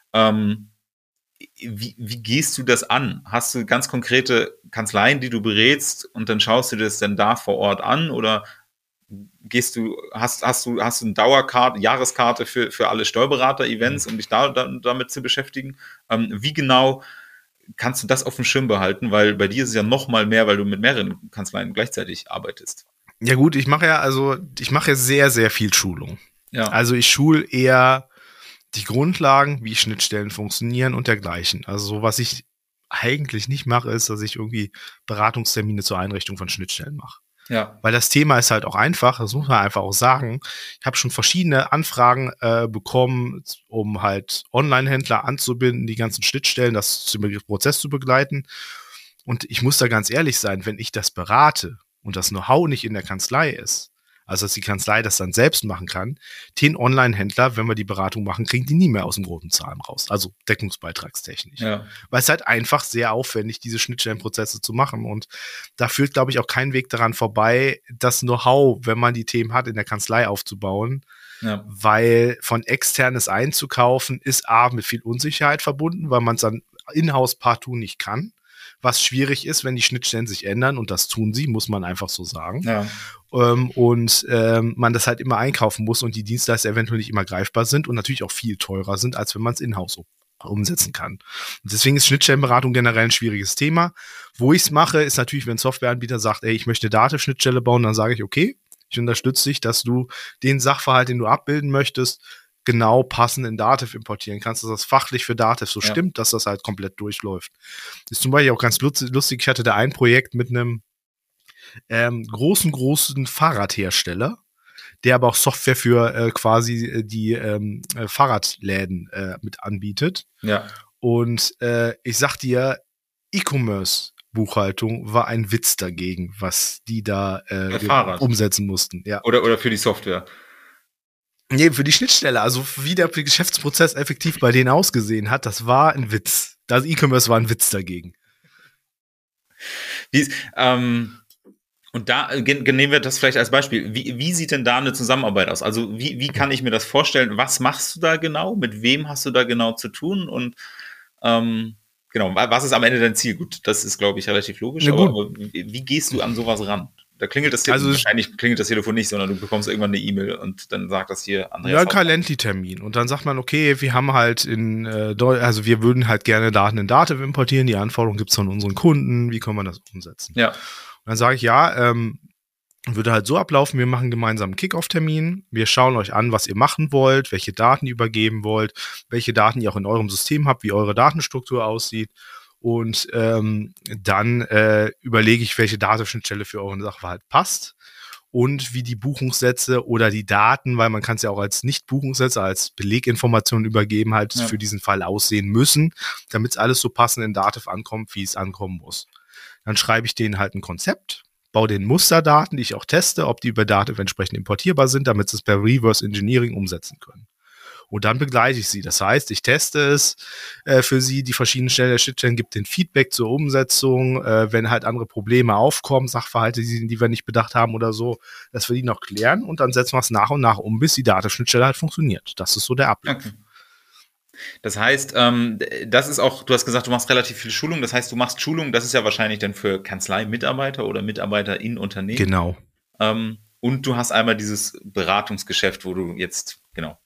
wie gehst du das an? Hast du ganz konkrete Kanzleien, die du berätst und dann schaust du das dann da vor Ort an oder hast du eine Jahreskarte für alle Steuerberater-Events, um dich damit zu beschäftigen? Wie genau kannst du das auf dem Schirm behalten? Weil bei dir ist es ja noch mal mehr, weil du mit mehreren Kanzleien gleichzeitig arbeitest. Ja gut, ich mache ja sehr, sehr viel Schulung. Ja. Also ich schule eher die Grundlagen, wie Schnittstellen funktionieren und dergleichen. Also so, was ich eigentlich nicht mache, ist, dass ich irgendwie Beratungstermine zur Einrichtung von Schnittstellen mache. Ja. Weil das Thema ist halt auch einfach, das muss man einfach auch sagen. Ich habe schon verschiedene Anfragen bekommen, um halt Online-Händler anzubinden, die ganzen Schnittstellen, das Prozess zu begleiten. Und ich muss da ganz ehrlich sein, wenn ich das berate und das Know-how nicht in der Kanzlei ist, also dass die Kanzlei das dann selbst machen kann, den Online-Händler, wenn wir die Beratung machen, kriegen die nie mehr aus dem roten Zahlen raus, also deckungsbeitragstechnisch. Ja. Weil es halt einfach sehr aufwendig, diese Schnittstellenprozesse zu machen und da führt, glaube ich, auch kein Weg daran vorbei, das Know-how, wenn man die Themen hat, in der Kanzlei aufzubauen, weil von externes einzukaufen ist A, mit viel Unsicherheit verbunden, weil man es dann in-house partout nicht kann, was schwierig ist, wenn die Schnittstellen sich ändern und das tun sie, muss man einfach so sagen. Ja. Man das halt immer einkaufen muss und die Dienstleister eventuell nicht immer greifbar sind und natürlich auch viel teurer sind, als wenn man es in-house umsetzen kann. Und deswegen ist Schnittstellenberatung generell ein schwieriges Thema. Wo ich es mache, ist natürlich, wenn ein Softwareanbieter sagt, ey, ich möchte eine Datenschnittstelle bauen, dann sage ich, okay, ich unterstütze dich, dass du den Sachverhalt, den du abbilden möchtest, genau passend in Dativ importieren kannst, dass das fachlich für Dativ so stimmt, dass das halt komplett durchläuft. Das ist zum Beispiel auch ganz lustig, ich hatte da ein Projekt mit einem großen Fahrradhersteller, der aber auch Software für quasi die Fahrradläden mit anbietet. Ja. Und ich sag dir, E-Commerce Buchhaltung war ein Witz dagegen, was die da umsetzen mussten. Ja. Oder für die Software. Nee, für die Schnittstelle, also wie der Geschäftsprozess effektiv bei denen ausgesehen hat, das war ein Witz. Das E-Commerce war ein Witz dagegen. Und da nehmen wir das vielleicht als Beispiel. Wie sieht denn da eine Zusammenarbeit aus? Also wie kann ich mir das vorstellen? Was machst du da genau? Mit wem hast du da genau zu tun? Und genau, was ist am Ende dein Ziel? Gut, das ist, glaube ich, relativ logisch. Aber wie gehst du an sowas ran? Da klingelt das Telefon, wahrscheinlich klingelt das Telefon nicht, sondern du bekommst irgendwann eine E-Mail und dann sagt das hier Andreas. Ja, ein Calendly-Termin. Und dann sagt man, okay, wir haben halt also wir würden halt gerne Daten in Dativ importieren, die Anforderungen gibt es von unseren Kunden, wie kann man das umsetzen? Ja. Und dann sage ich, würde halt so ablaufen, wir machen gemeinsam einen Kick-Off-Termin, wir schauen euch an, was ihr machen wollt, welche Daten ihr übergeben wollt, welche Daten ihr auch in eurem System habt, wie eure Datenstruktur aussieht. Und dann überlege ich, welche Datenschnittstelle für euren Sachverhalt passt und wie die Buchungssätze oder die Daten, weil man kann es ja auch als Nicht-Buchungssätze, als Beleginformationen übergeben, halt für diesen Fall aussehen müssen, damit es alles so passend in Dativ ankommt, wie es ankommen muss. Dann schreibe ich denen halt ein Konzept, baue den Musterdaten, die ich auch teste, ob die über Dativ entsprechend importierbar sind, damit sie es per Reverse Engineering umsetzen können. Und dann begleite ich sie. Das heißt, ich teste es für sie, die verschiedenen Schnittstellen, gibt den Feedback zur Umsetzung, wenn halt andere Probleme aufkommen, Sachverhalte, die wir nicht bedacht haben oder so, dass wir die noch klären und dann setzen wir es nach und nach um, bis die Datenschnittstelle halt funktioniert. Das ist so der Ablauf. Okay. Das heißt, das ist auch, du hast gesagt, du machst relativ viel Schulung, das heißt, du machst Schulung, das ist ja wahrscheinlich dann für Kanzlei-Mitarbeiter oder Mitarbeiter in Unternehmen. Genau. Und du hast einmal dieses Beratungsgeschäft, wo du jetzt, genau,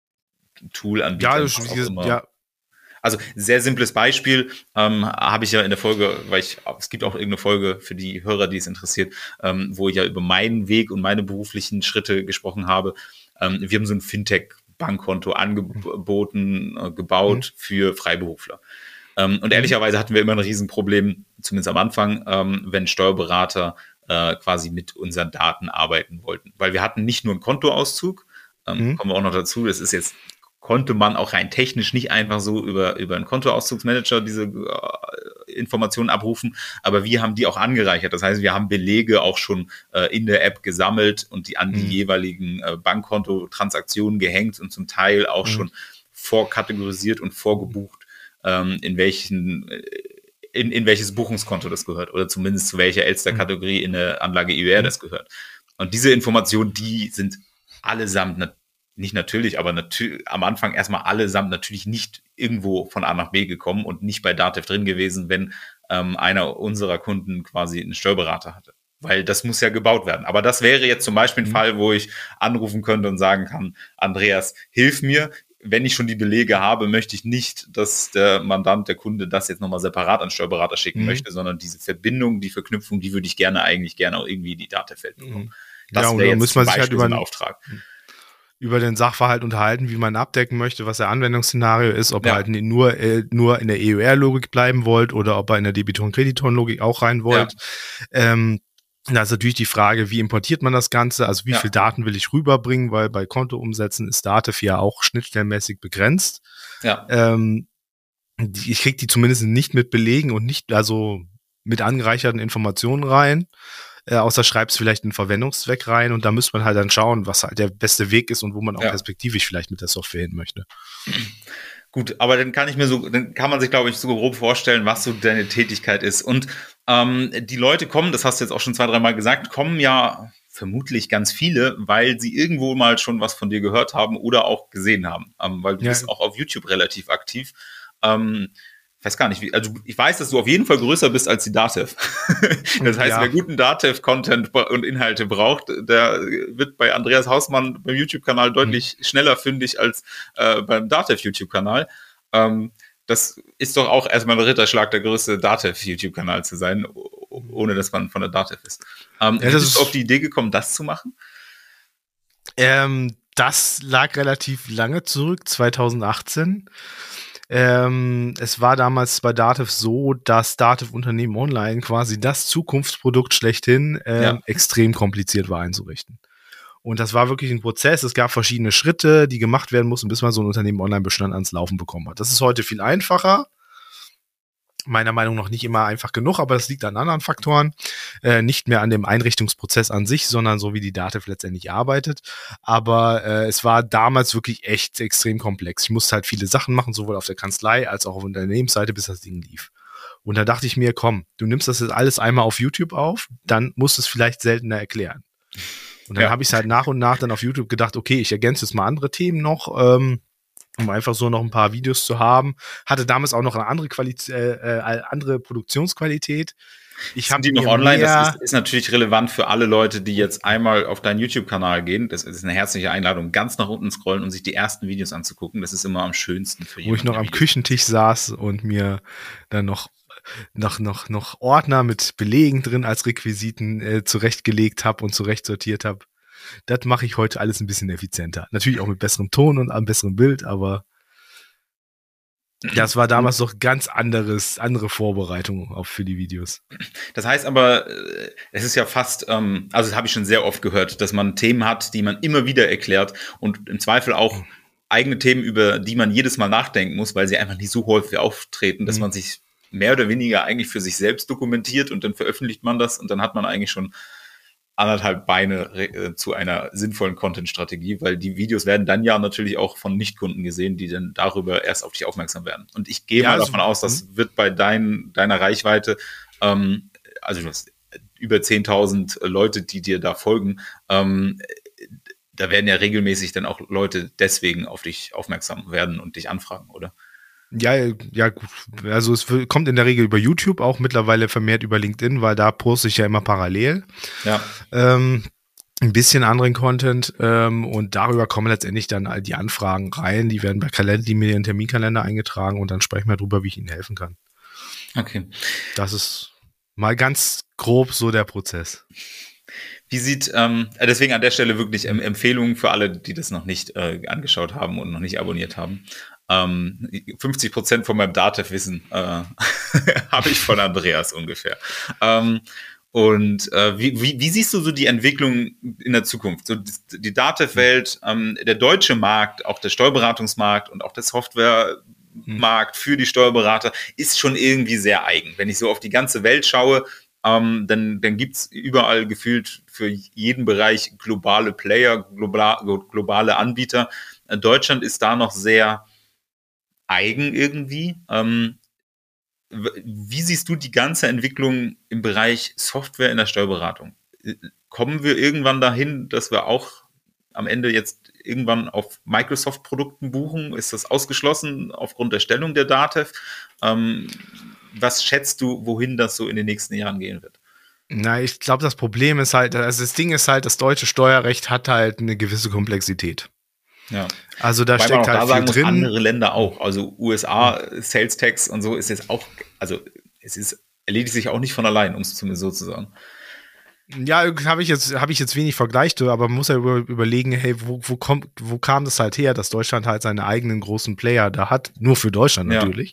Tool anbieten. Ja, Also sehr simples Beispiel, habe ich ja in der Folge, es gibt auch irgendeine Folge für die Hörer, die es interessiert, wo ich ja über meinen Weg und meine beruflichen Schritte gesprochen habe. Wir haben so ein Fintech-Bankkonto angeboten, gebaut für Freiberufler. Und ehrlicherweise hatten wir immer ein Riesenproblem, zumindest am Anfang, wenn Steuerberater quasi mit unseren Daten arbeiten wollten. Weil wir hatten nicht nur einen Kontoauszug, kommen wir auch noch dazu, konnte man auch rein technisch nicht einfach so über einen Kontoauszugsmanager diese Informationen abrufen, aber wir haben die auch angereichert. Das heißt, wir haben Belege auch schon in der App gesammelt und die an die jeweiligen Bankkontotransaktionen gehängt und zum Teil auch schon vorkategorisiert und vorgebucht, in welches Buchungskonto das gehört oder zumindest zu welcher Elster-Kategorie in der Anlage EUR das gehört. Und diese Informationen, die sind allesamt nicht natürlich, aber am Anfang erstmal allesamt natürlich nicht irgendwo von A nach B gekommen und nicht bei Dativ drin gewesen, wenn einer unserer Kunden quasi einen Steuerberater hatte. Weil das muss ja gebaut werden. Aber das wäre jetzt zum Beispiel ein Fall, wo ich anrufen könnte und sagen kann, Andreas, hilf mir. Wenn ich schon die Belege habe, möchte ich nicht, dass der Mandant, der Kunde das jetzt nochmal separat an Steuerberater schicken möchte, sondern diese Verbindung, die Verknüpfung, die würde ich gerne auch irgendwie in die Dativ-Welt bekommen. Das wäre jetzt zum Beispiel so ein Auftrag. Über den Sachverhalt unterhalten, wie man abdecken möchte, was der Anwendungsszenario ist, ob ihr halt nur in der EUR-Logik bleiben wollt oder ob ihr in der Debitoren-Kreditoren-Logik auch rein wollt. Ja. Da ist natürlich die Frage, wie importiert man das Ganze, also wie viel Daten will ich rüberbringen, weil bei Kontoumsätzen ist Dativ ja auch schnittstellenmäßig begrenzt. Ja. Ich kriege die zumindest nicht mit Belegen und nicht also mit angereicherten Informationen rein. außer schreibst vielleicht einen Verwendungszweck rein und da müsste man halt dann schauen, was halt der beste Weg ist und wo man auch perspektivisch vielleicht mit der Software hin möchte. Gut, aber dann kann man sich, glaube ich, so grob vorstellen, was so deine Tätigkeit ist. Und die Leute kommen, das hast du jetzt auch schon 2-3 Mal gesagt, kommen ja vermutlich ganz viele, weil sie irgendwo mal schon was von dir gehört haben oder auch gesehen haben. Weil du bist auch auf YouTube relativ aktiv. Ich weiß gar nicht, also ich weiß, dass du auf jeden Fall größer bist als die DATEV. Das heißt, wer guten DATEV-Content und Inhalte braucht, der wird bei Andreas Hausmann beim YouTube-Kanal deutlich schneller fündig als beim DATEV-YouTube-Kanal. Das ist doch auch erstmal ein Ritterschlag, der größte DATEV-YouTube-Kanal zu sein, ohne dass man von der DATEV ist. Wie bist du auf die Idee gekommen, das zu machen? Das lag relativ lange zurück, 2018. Es war damals bei DATEV so, dass DATEV Unternehmen Online quasi das Zukunftsprodukt schlechthin extrem kompliziert war einzurichten. Und das war wirklich ein Prozess. Es gab verschiedene Schritte, die gemacht werden mussten, bis man so ein Unternehmen Online-Bestand ans Laufen bekommen hat. Das ist heute viel einfacher. Meiner Meinung nach nicht immer einfach genug, aber das liegt an anderen Faktoren. Nicht mehr an dem Einrichtungsprozess an sich, sondern so, wie die DATEV letztendlich arbeitet. Aber es war damals wirklich echt extrem komplex. Ich musste halt viele Sachen machen, sowohl auf der Kanzlei als auch auf der Unternehmensseite, bis das Ding lief. Und da dachte ich mir, komm, du nimmst das jetzt alles einmal auf YouTube auf, dann musst du es vielleicht seltener erklären. Und dann habe ich es halt nach und nach dann auf YouTube gedacht, okay, ich ergänze jetzt mal andere Themen noch, um einfach so noch ein paar Videos zu haben. Hatte damals auch noch eine andere Produktionsqualität. Sind die noch online? Das ist natürlich relevant für alle Leute, die jetzt einmal auf deinen YouTube-Kanal gehen. Das ist eine herzliche Einladung, ganz nach unten scrollen und sich die ersten Videos anzugucken. Das ist immer am schönsten für jeden. Wo ich noch am Küchentisch saß und mir dann noch Ordner mit Belegen drin als Requisiten zurechtgelegt habe und zurechtsortiert habe. Das mache ich heute alles ein bisschen effizienter. Natürlich auch mit besserem Ton und einem besseren Bild, aber das war damals doch ganz andere Vorbereitung auch für die Videos. Das heißt aber, es ist ja fast, also das habe ich schon sehr oft gehört, dass man Themen hat, die man immer wieder erklärt und im Zweifel auch eigene Themen, über die man jedes Mal nachdenken muss, weil sie einfach nicht so häufig auftreten, dass man sich mehr oder weniger eigentlich für sich selbst dokumentiert und dann veröffentlicht man das und dann hat man eigentlich schon 1,5 Beine zu einer sinnvollen Content-Strategie, weil die Videos werden dann ja natürlich auch von Nichtkunden gesehen, die dann darüber erst auf dich aufmerksam werden. Und ich gehe mal davon aus, das wird bei deiner Reichweite, also du hast über 10.000 Leute, die dir da folgen, da werden ja regelmäßig dann auch Leute deswegen auf dich aufmerksam werden und dich anfragen, oder? Ja, gut. Also es kommt in der Regel über YouTube, auch mittlerweile vermehrt über LinkedIn, weil da poste ich ja immer parallel. Ja. Ein bisschen anderen Content und darüber kommen letztendlich dann all die Anfragen rein, die werden bei Kalender, mir in den Terminkalender eingetragen und dann sprechen wir darüber, wie ich Ihnen helfen kann. Okay. Das ist mal ganz grob so der Prozess. Wie sieht, deswegen an der Stelle wirklich Empfehlungen für alle, die das noch nicht angeschaut haben und noch nicht abonniert haben. 50% von meinem DATEV-Wissen habe ich von Andreas ungefähr. Wie siehst du so die Entwicklung in der Zukunft? So die DATEV-Welt, der deutsche Markt, auch der Steuerberatungsmarkt und auch der Softwaremarkt für die Steuerberater ist schon irgendwie sehr eigen. Wenn ich so auf die ganze Welt schaue, dann gibt's überall gefühlt für jeden Bereich globale Player, globale Anbieter. Deutschland ist da noch sehr eigen irgendwie. Wie siehst du die ganze Entwicklung im Bereich Software in der Steuerberatung? Kommen wir irgendwann dahin, dass wir auch am Ende jetzt irgendwann auf Microsoft-Produkten buchen? Ist das ausgeschlossen aufgrund der Stellung der DATEV? Was schätzt du, wohin das so in den nächsten Jahren gehen wird? Na, ich glaube, das Problem ist halt, also das Ding ist halt, das deutsche Steuerrecht hat halt eine gewisse Komplexität. Ja. Also da steckt halt viel drin. Andere Länder auch, also USA, Sales Tax und so ist jetzt auch, also erledigt sich auch nicht von allein, um es zumindest so zu sagen. Ja, habe ich jetzt wenig Vergleich, aber man muss ja überlegen, hey, wo kam das halt her, dass Deutschland halt seine eigenen großen Player da hat, nur für Deutschland natürlich.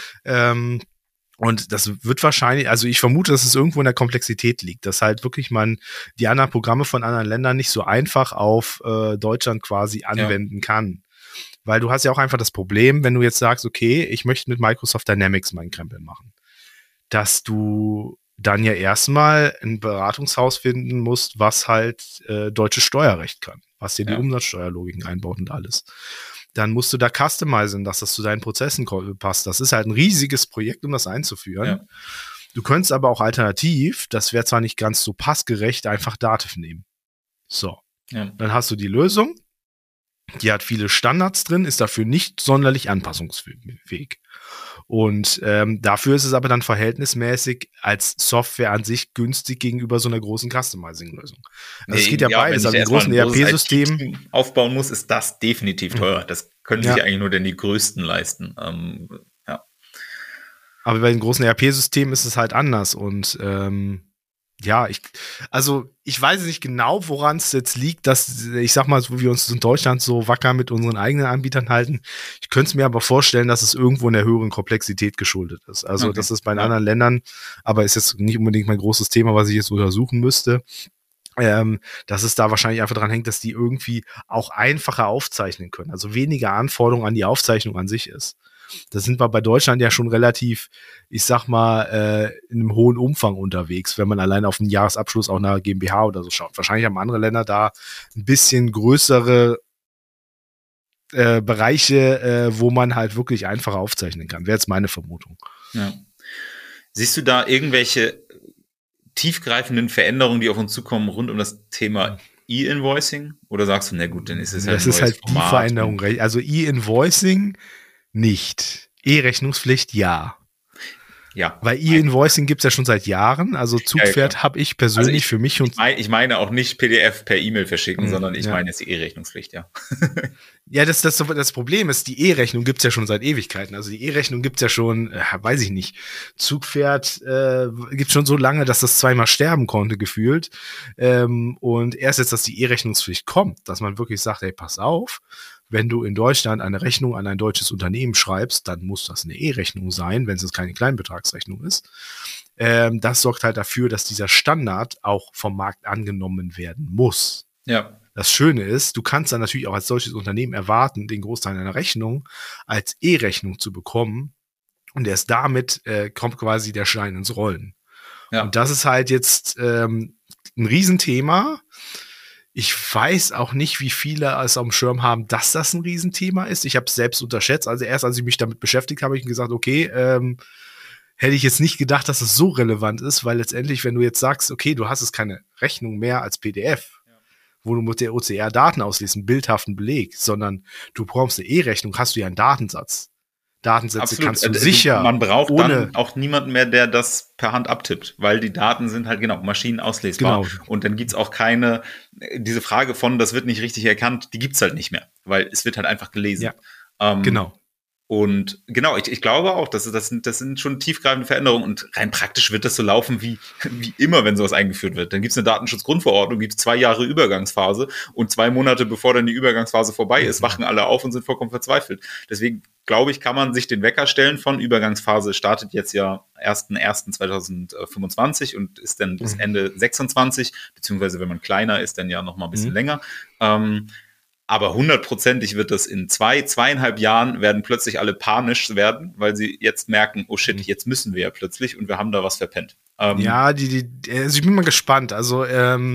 Und das wird wahrscheinlich, also ich vermute, dass es irgendwo in der Komplexität liegt, dass halt wirklich man die anderen Programme von anderen Ländern nicht so einfach auf Deutschland quasi anwenden kann. Weil du hast ja auch einfach das Problem, wenn du jetzt sagst, okay, ich möchte mit Microsoft Dynamics meinen Krempel machen, dass du dann ja erstmal ein Beratungshaus finden musst, was halt deutsches Steuerrecht kann, was dir die Umsatzsteuerlogiken einbaut und alles. Dann musst du da customizen, dass das zu deinen Prozessen passt. Das ist halt ein riesiges Projekt, um das einzuführen. Ja. Du könntest aber auch alternativ, das wäre zwar nicht ganz so passgerecht, einfach Dativ nehmen. So, dann hast du die Lösung. Die hat viele Standards drin, ist dafür nicht sonderlich anpassungsfähig. Und dafür ist es aber dann verhältnismäßig als Software an sich günstig gegenüber so einer großen Customizing-Lösung. Also es geht ja beides. Also ein großen ERP-System aufbauen muss, ist das definitiv teurer. Das können sich eigentlich nur denn die Größten leisten. Aber bei den großen ERP-Systemen ist es halt anders. Und ich weiß nicht genau, woran es jetzt liegt, dass, ich sag mal, so wie wir uns in Deutschland so wacker mit unseren eigenen Anbietern halten. Ich könnte es mir aber vorstellen, dass es irgendwo in der höheren Komplexität geschuldet ist. Also das ist bei den anderen Ländern, aber ist jetzt nicht unbedingt mein großes Thema, was ich jetzt untersuchen müsste. Dass es da wahrscheinlich einfach dran hängt, dass die irgendwie auch einfacher aufzeichnen können. Also weniger Anforderungen an die Aufzeichnung an sich ist. Da sind wir bei Deutschland ja schon relativ, ich sag mal, in einem hohen Umfang unterwegs, wenn man allein auf den Jahresabschluss auch einer GmbH oder so schaut. Wahrscheinlich haben andere Länder da ein bisschen größere Bereiche, wo man halt wirklich einfacher aufzeichnen kann. Wäre jetzt meine Vermutung. Ja. Siehst du da irgendwelche tiefgreifenden Veränderungen, die auf uns zukommen rund um das Thema E-Invoicing? Oder sagst du, na gut, dann ist es halt das ist halt Format die Veränderung. Also E-Invoicing nicht. E-Rechnungspflicht, ja. Ja. Weil E-Invoicing gibt es ja schon seit Jahren. Also Zugpferd habe ich persönlich für mich. Ich meine auch nicht PDF per E-Mail verschicken, sondern ich meine jetzt die E-Rechnungspflicht, ja. Ja, das Problem ist, die E-Rechnung gibt es ja schon seit Ewigkeiten. Also die E-Rechnung gibt es ja schon, weiß ich nicht. Zugpferd gibt es schon so lange, dass das zweimal sterben konnte, gefühlt. Und erst jetzt, dass die E-Rechnungspflicht kommt, dass man wirklich sagt, hey, pass auf, wenn du in Deutschland eine Rechnung an ein deutsches Unternehmen schreibst, dann muss das eine E-Rechnung sein, wenn es jetzt keine Kleinbetragsrechnung ist. Das sorgt halt dafür, dass dieser Standard auch vom Markt angenommen werden muss. Ja. Das Schöne ist, du kannst dann natürlich auch als solches Unternehmen erwarten, den Großteil einer Rechnung als E-Rechnung zu bekommen. Und erst damit kommt quasi der Stein ins Rollen. Ja. Und das ist halt jetzt ein Riesenthema. Ich weiß auch nicht, wie viele es auf dem Schirm haben, dass das ein Riesenthema ist. Ich habe es selbst unterschätzt. Also erst, als ich mich damit beschäftigt habe, habe ich gesagt, okay, hätte ich jetzt nicht gedacht, dass es so relevant ist, weil letztendlich, wenn du jetzt sagst, okay, du hast jetzt keine Rechnung mehr als PDF, wo du mit der OCR Daten ausliest, einen bildhaften Beleg, sondern du brauchst eine E-Rechnung, hast du ja einen Datensatz. Datensätze Absolut. Kannst du sicher. Man braucht dann auch niemanden mehr, der das per Hand abtippt, weil die Daten sind halt Maschinen auslesbar. Genau. Und dann gibt's auch diese Frage von, das wird nicht richtig erkannt, die gibt's halt nicht mehr, weil es wird halt einfach gelesen. Ja, genau. Und genau, ich glaube auch, das sind schon tiefgreifende Veränderungen und rein praktisch wird das so laufen wie immer, wenn sowas eingeführt wird. Dann gibt's eine Datenschutzgrundverordnung, gibt's 2 Jahre Übergangsphase und 2 Monate bevor dann die Übergangsphase vorbei ist, wachen alle auf und sind vollkommen verzweifelt. Deswegen glaube ich, kann man sich den Wecker stellen von Übergangsphase, startet jetzt ja 1.1.2025 und ist dann bis Ende 26, beziehungsweise wenn man kleiner ist, dann ja noch mal ein bisschen länger. Aber 100%ig wird das in 2,5 Jahren werden plötzlich alle panisch werden, weil sie jetzt merken, oh shit, jetzt müssen wir ja plötzlich und wir haben da was verpennt. Ja, also ich bin mal gespannt. Also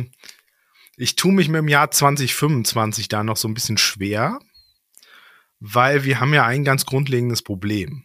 ich tue mich mit dem Jahr 2025 da noch so ein bisschen schwer, weil wir haben ja ein ganz grundlegendes Problem.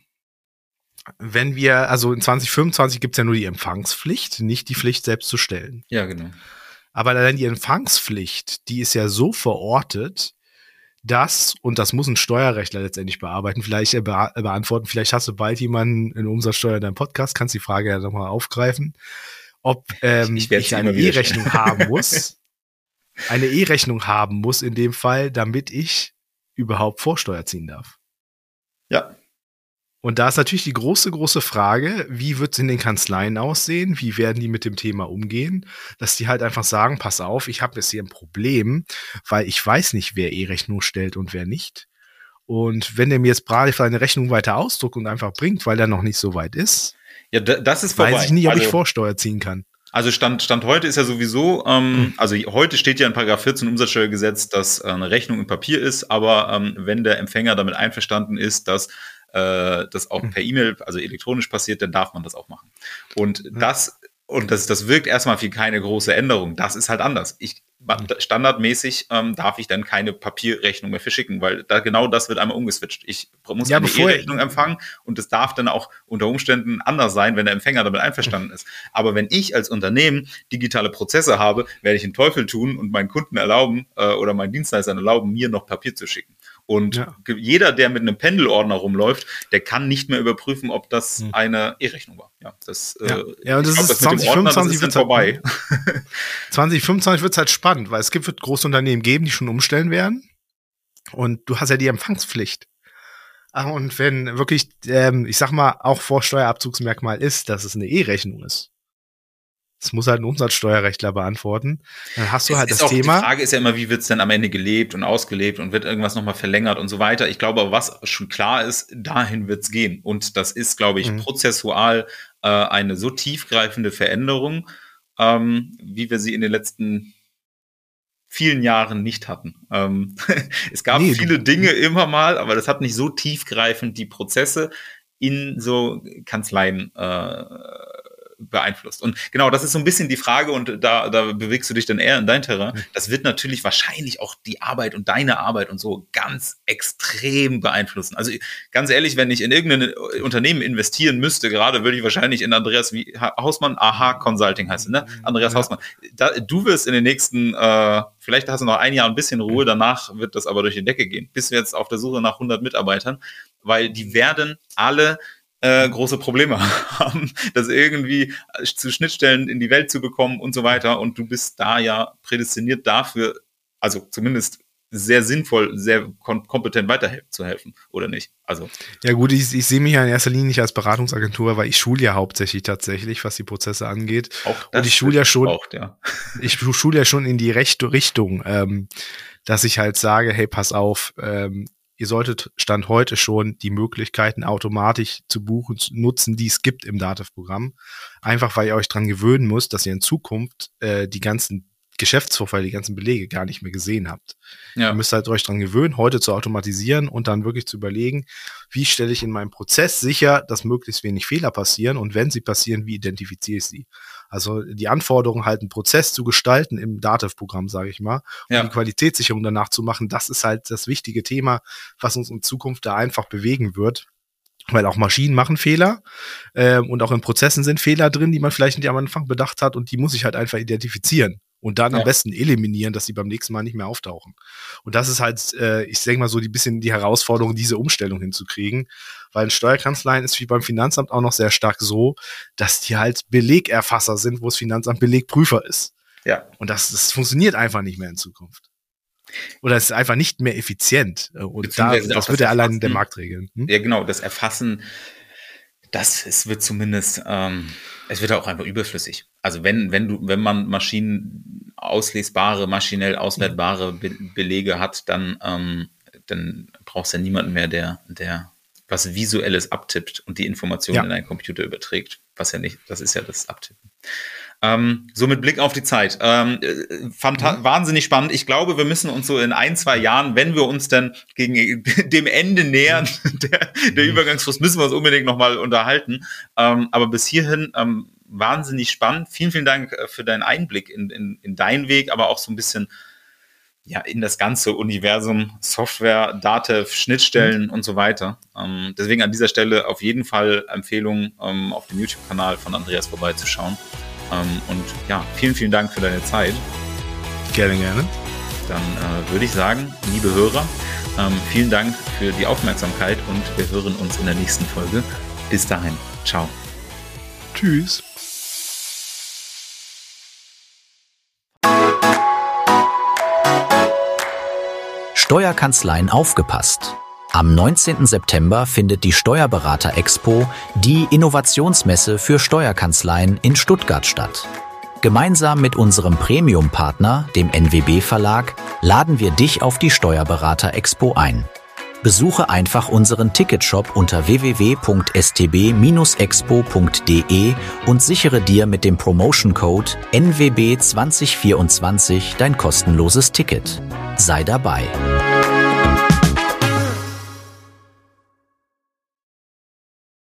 Also in 2025 gibt es ja nur die Empfangspflicht, nicht die Pflicht selbst zu stellen. Ja, genau. Aber dann die Empfangspflicht, die ist ja so verortet, und das muss ein Steuerrechtler letztendlich beantworten, vielleicht hast du bald jemanden in Umsatzsteuer in deinem Podcast, kannst die Frage ja nochmal aufgreifen, ob ich eine E-Rechnung haben muss. Eine E-Rechnung haben muss in dem Fall, damit ich überhaupt Vorsteuer ziehen darf. Ja. Und da ist natürlich die große, große Frage, wie wird es in den Kanzleien aussehen? Wie werden die mit dem Thema umgehen? Dass die halt einfach sagen, pass auf, ich habe jetzt hier ein Problem, weil ich weiß nicht, wer E-Rechnung stellt und wer nicht. Und wenn der mir jetzt gerade eine Rechnung weiter ausdruckt und einfach bringt, weil er noch nicht so weit ist, ja, das ist vorbei. Weiß ich nicht, ob ich Vorsteuer ziehen kann. Also Stand heute ist ja sowieso, also heute steht ja in § 14 Umsatzsteuergesetz, dass eine Rechnung im Papier ist, aber wenn der Empfänger damit einverstanden ist, dass das auch per E-Mail, also elektronisch passiert, dann darf man das auch machen. Und das Und das wirkt erstmal wie keine große Änderung. Das ist halt anders. Standardmäßig darf ich dann keine Papierrechnung mehr verschicken, weil genau das wird einmal umgeswitcht. Ich muss eine E-Rechnung empfangen und es darf dann auch unter Umständen anders sein, wenn der Empfänger damit einverstanden ist. Aber wenn ich als Unternehmen digitale Prozesse habe, werde ich den Teufel tun und meinen Kunden erlauben oder meinen Dienstleistern erlauben, mir noch Papier zu schicken. Und jeder, der mit einem Pendelordner rumläuft, der kann nicht mehr überprüfen, ob das eine E-Rechnung war. Ja, und das ist 2025 wird vorbei. 2025 wird es halt spannend, weil es wird große Unternehmen geben, die schon umstellen werden. Und du hast ja die Empfangspflicht. Und wenn wirklich, ich sag mal, auch Vorsteuerabzugsmerkmal ist, dass es eine E-Rechnung ist. Das muss halt ein Umsatzsteuerrechtler beantworten. Dann hast du halt das Thema. Die Frage ist ja immer, wie wird es denn am Ende gelebt und ausgelebt und wird irgendwas nochmal verlängert und so weiter. Ich glaube, was schon klar ist, dahin wird es gehen. Und das ist, glaube ich, prozessual eine so tiefgreifende Veränderung, wie wir sie in den letzten vielen Jahren nicht hatten. Es gab viele Dinge immer mal, aber das hat nicht so tiefgreifend die Prozesse in so Kanzleien beeinflusst. Und genau, das ist so ein bisschen die Frage und da bewegst du dich dann eher in dein Terrain. Das wird natürlich wahrscheinlich auch die Arbeit und deine Arbeit und so ganz extrem beeinflussen. Also ganz ehrlich, wenn ich in irgendein Unternehmen investieren müsste, gerade würde ich wahrscheinlich in Andreas Hausmann, AHA Consulting heißt es, ne? Andreas Hausmann. Du wirst in den nächsten, vielleicht hast du noch ein Jahr ein bisschen Ruhe, danach wird das aber durch die Decke gehen. Bist du jetzt auf der Suche nach 100 Mitarbeitern, weil die werden alle große Probleme haben, das irgendwie zu Schnittstellen in die Welt zu bekommen und so weiter. Und du bist da ja prädestiniert dafür, also zumindest sehr sinnvoll, sehr kompetent weiterzuhelfen, oder nicht? Also ja gut, ich sehe mich ja in erster Linie nicht als Beratungsagentur, weil ich schule ja hauptsächlich tatsächlich, was die Prozesse angeht. Und ich schule ja schon, ich schule ja schon in die rechte Richtung, dass ich halt sage, hey, pass auf, ihr solltet Stand heute schon die Möglichkeiten automatisch zu buchen, zu nutzen, die es gibt im Dativ-Programm. Einfach, weil ihr euch dran gewöhnen müsst, dass ihr in Zukunft die ganzen Geschäftsvorfälle, die ganzen Belege gar nicht mehr gesehen habt. Ja. Ihr müsst halt euch dran gewöhnen, heute zu automatisieren und dann wirklich zu überlegen, wie stelle ich in meinem Prozess sicher, dass möglichst wenig Fehler passieren und wenn sie passieren, wie identifiziere ich sie? Also die Anforderung, halt einen Prozess zu gestalten im Dativ-Programm, sage ich mal, und die Qualitätssicherung danach zu machen, das ist halt das wichtige Thema, was uns in Zukunft da einfach bewegen wird. Weil auch Maschinen machen Fehler und auch in Prozessen sind Fehler drin, die man vielleicht nicht am Anfang bedacht hat und die muss ich halt einfach identifizieren und dann am besten eliminieren, dass sie beim nächsten Mal nicht mehr auftauchen. Und das ist halt, ich denke mal so ein bisschen die Herausforderung, diese Umstellung hinzukriegen, weil in Steuerkanzleien ist wie beim Finanzamt auch noch sehr stark so, dass die halt Belegerfasser sind, wo das Finanzamt Belegprüfer ist. Ja. Und das funktioniert einfach nicht mehr in Zukunft. Oder es ist einfach nicht mehr effizient. Und das wird ja allein der Markt regeln. Ja, genau, das Erfassen, es wird zumindest, es wird auch einfach überflüssig. Also wenn man Maschinen auslesbare, maschinell auswertbare Belege hat, dann brauchst du ja niemanden mehr, der was Visuelles abtippt und die Informationen in einen Computer überträgt. Was ja nicht, das ist ja das Abtippen. So mit Blick auf die Zeit. Wahnsinnig spannend. Ich glaube, wir müssen uns so in 1-2 Jahren, wenn wir uns dann gegen dem Ende nähern, der Übergangsfrist, müssen wir uns unbedingt nochmal unterhalten. Aber bis hierhin wahnsinnig spannend. Vielen, vielen Dank für deinen Einblick in deinen Weg, aber auch so ein bisschen in das ganze Universum Software, Dativ, Schnittstellen und so weiter. Deswegen an dieser Stelle auf jeden Fall Empfehlung, auf dem YouTube-Kanal von Andreas vorbeizuschauen. Und vielen, vielen Dank für deine Zeit. Gerne, gerne. Dann würde ich sagen, liebe Hörer, vielen Dank für die Aufmerksamkeit und wir hören uns in der nächsten Folge. Bis dahin. Ciao. Tschüss. Steuerkanzleien aufgepasst! Am 19. September findet die Steuerberater Expo, die Innovationsmesse für Steuerkanzleien in Stuttgart statt. Gemeinsam mit unserem Premium-Partner, dem NWB Verlag, laden wir dich auf die Steuerberater Expo ein. Besuche einfach unseren Ticketshop unter www.stb-expo.de und sichere dir mit dem Promotion-Code NWB2024 dein kostenloses Ticket. Sei dabei!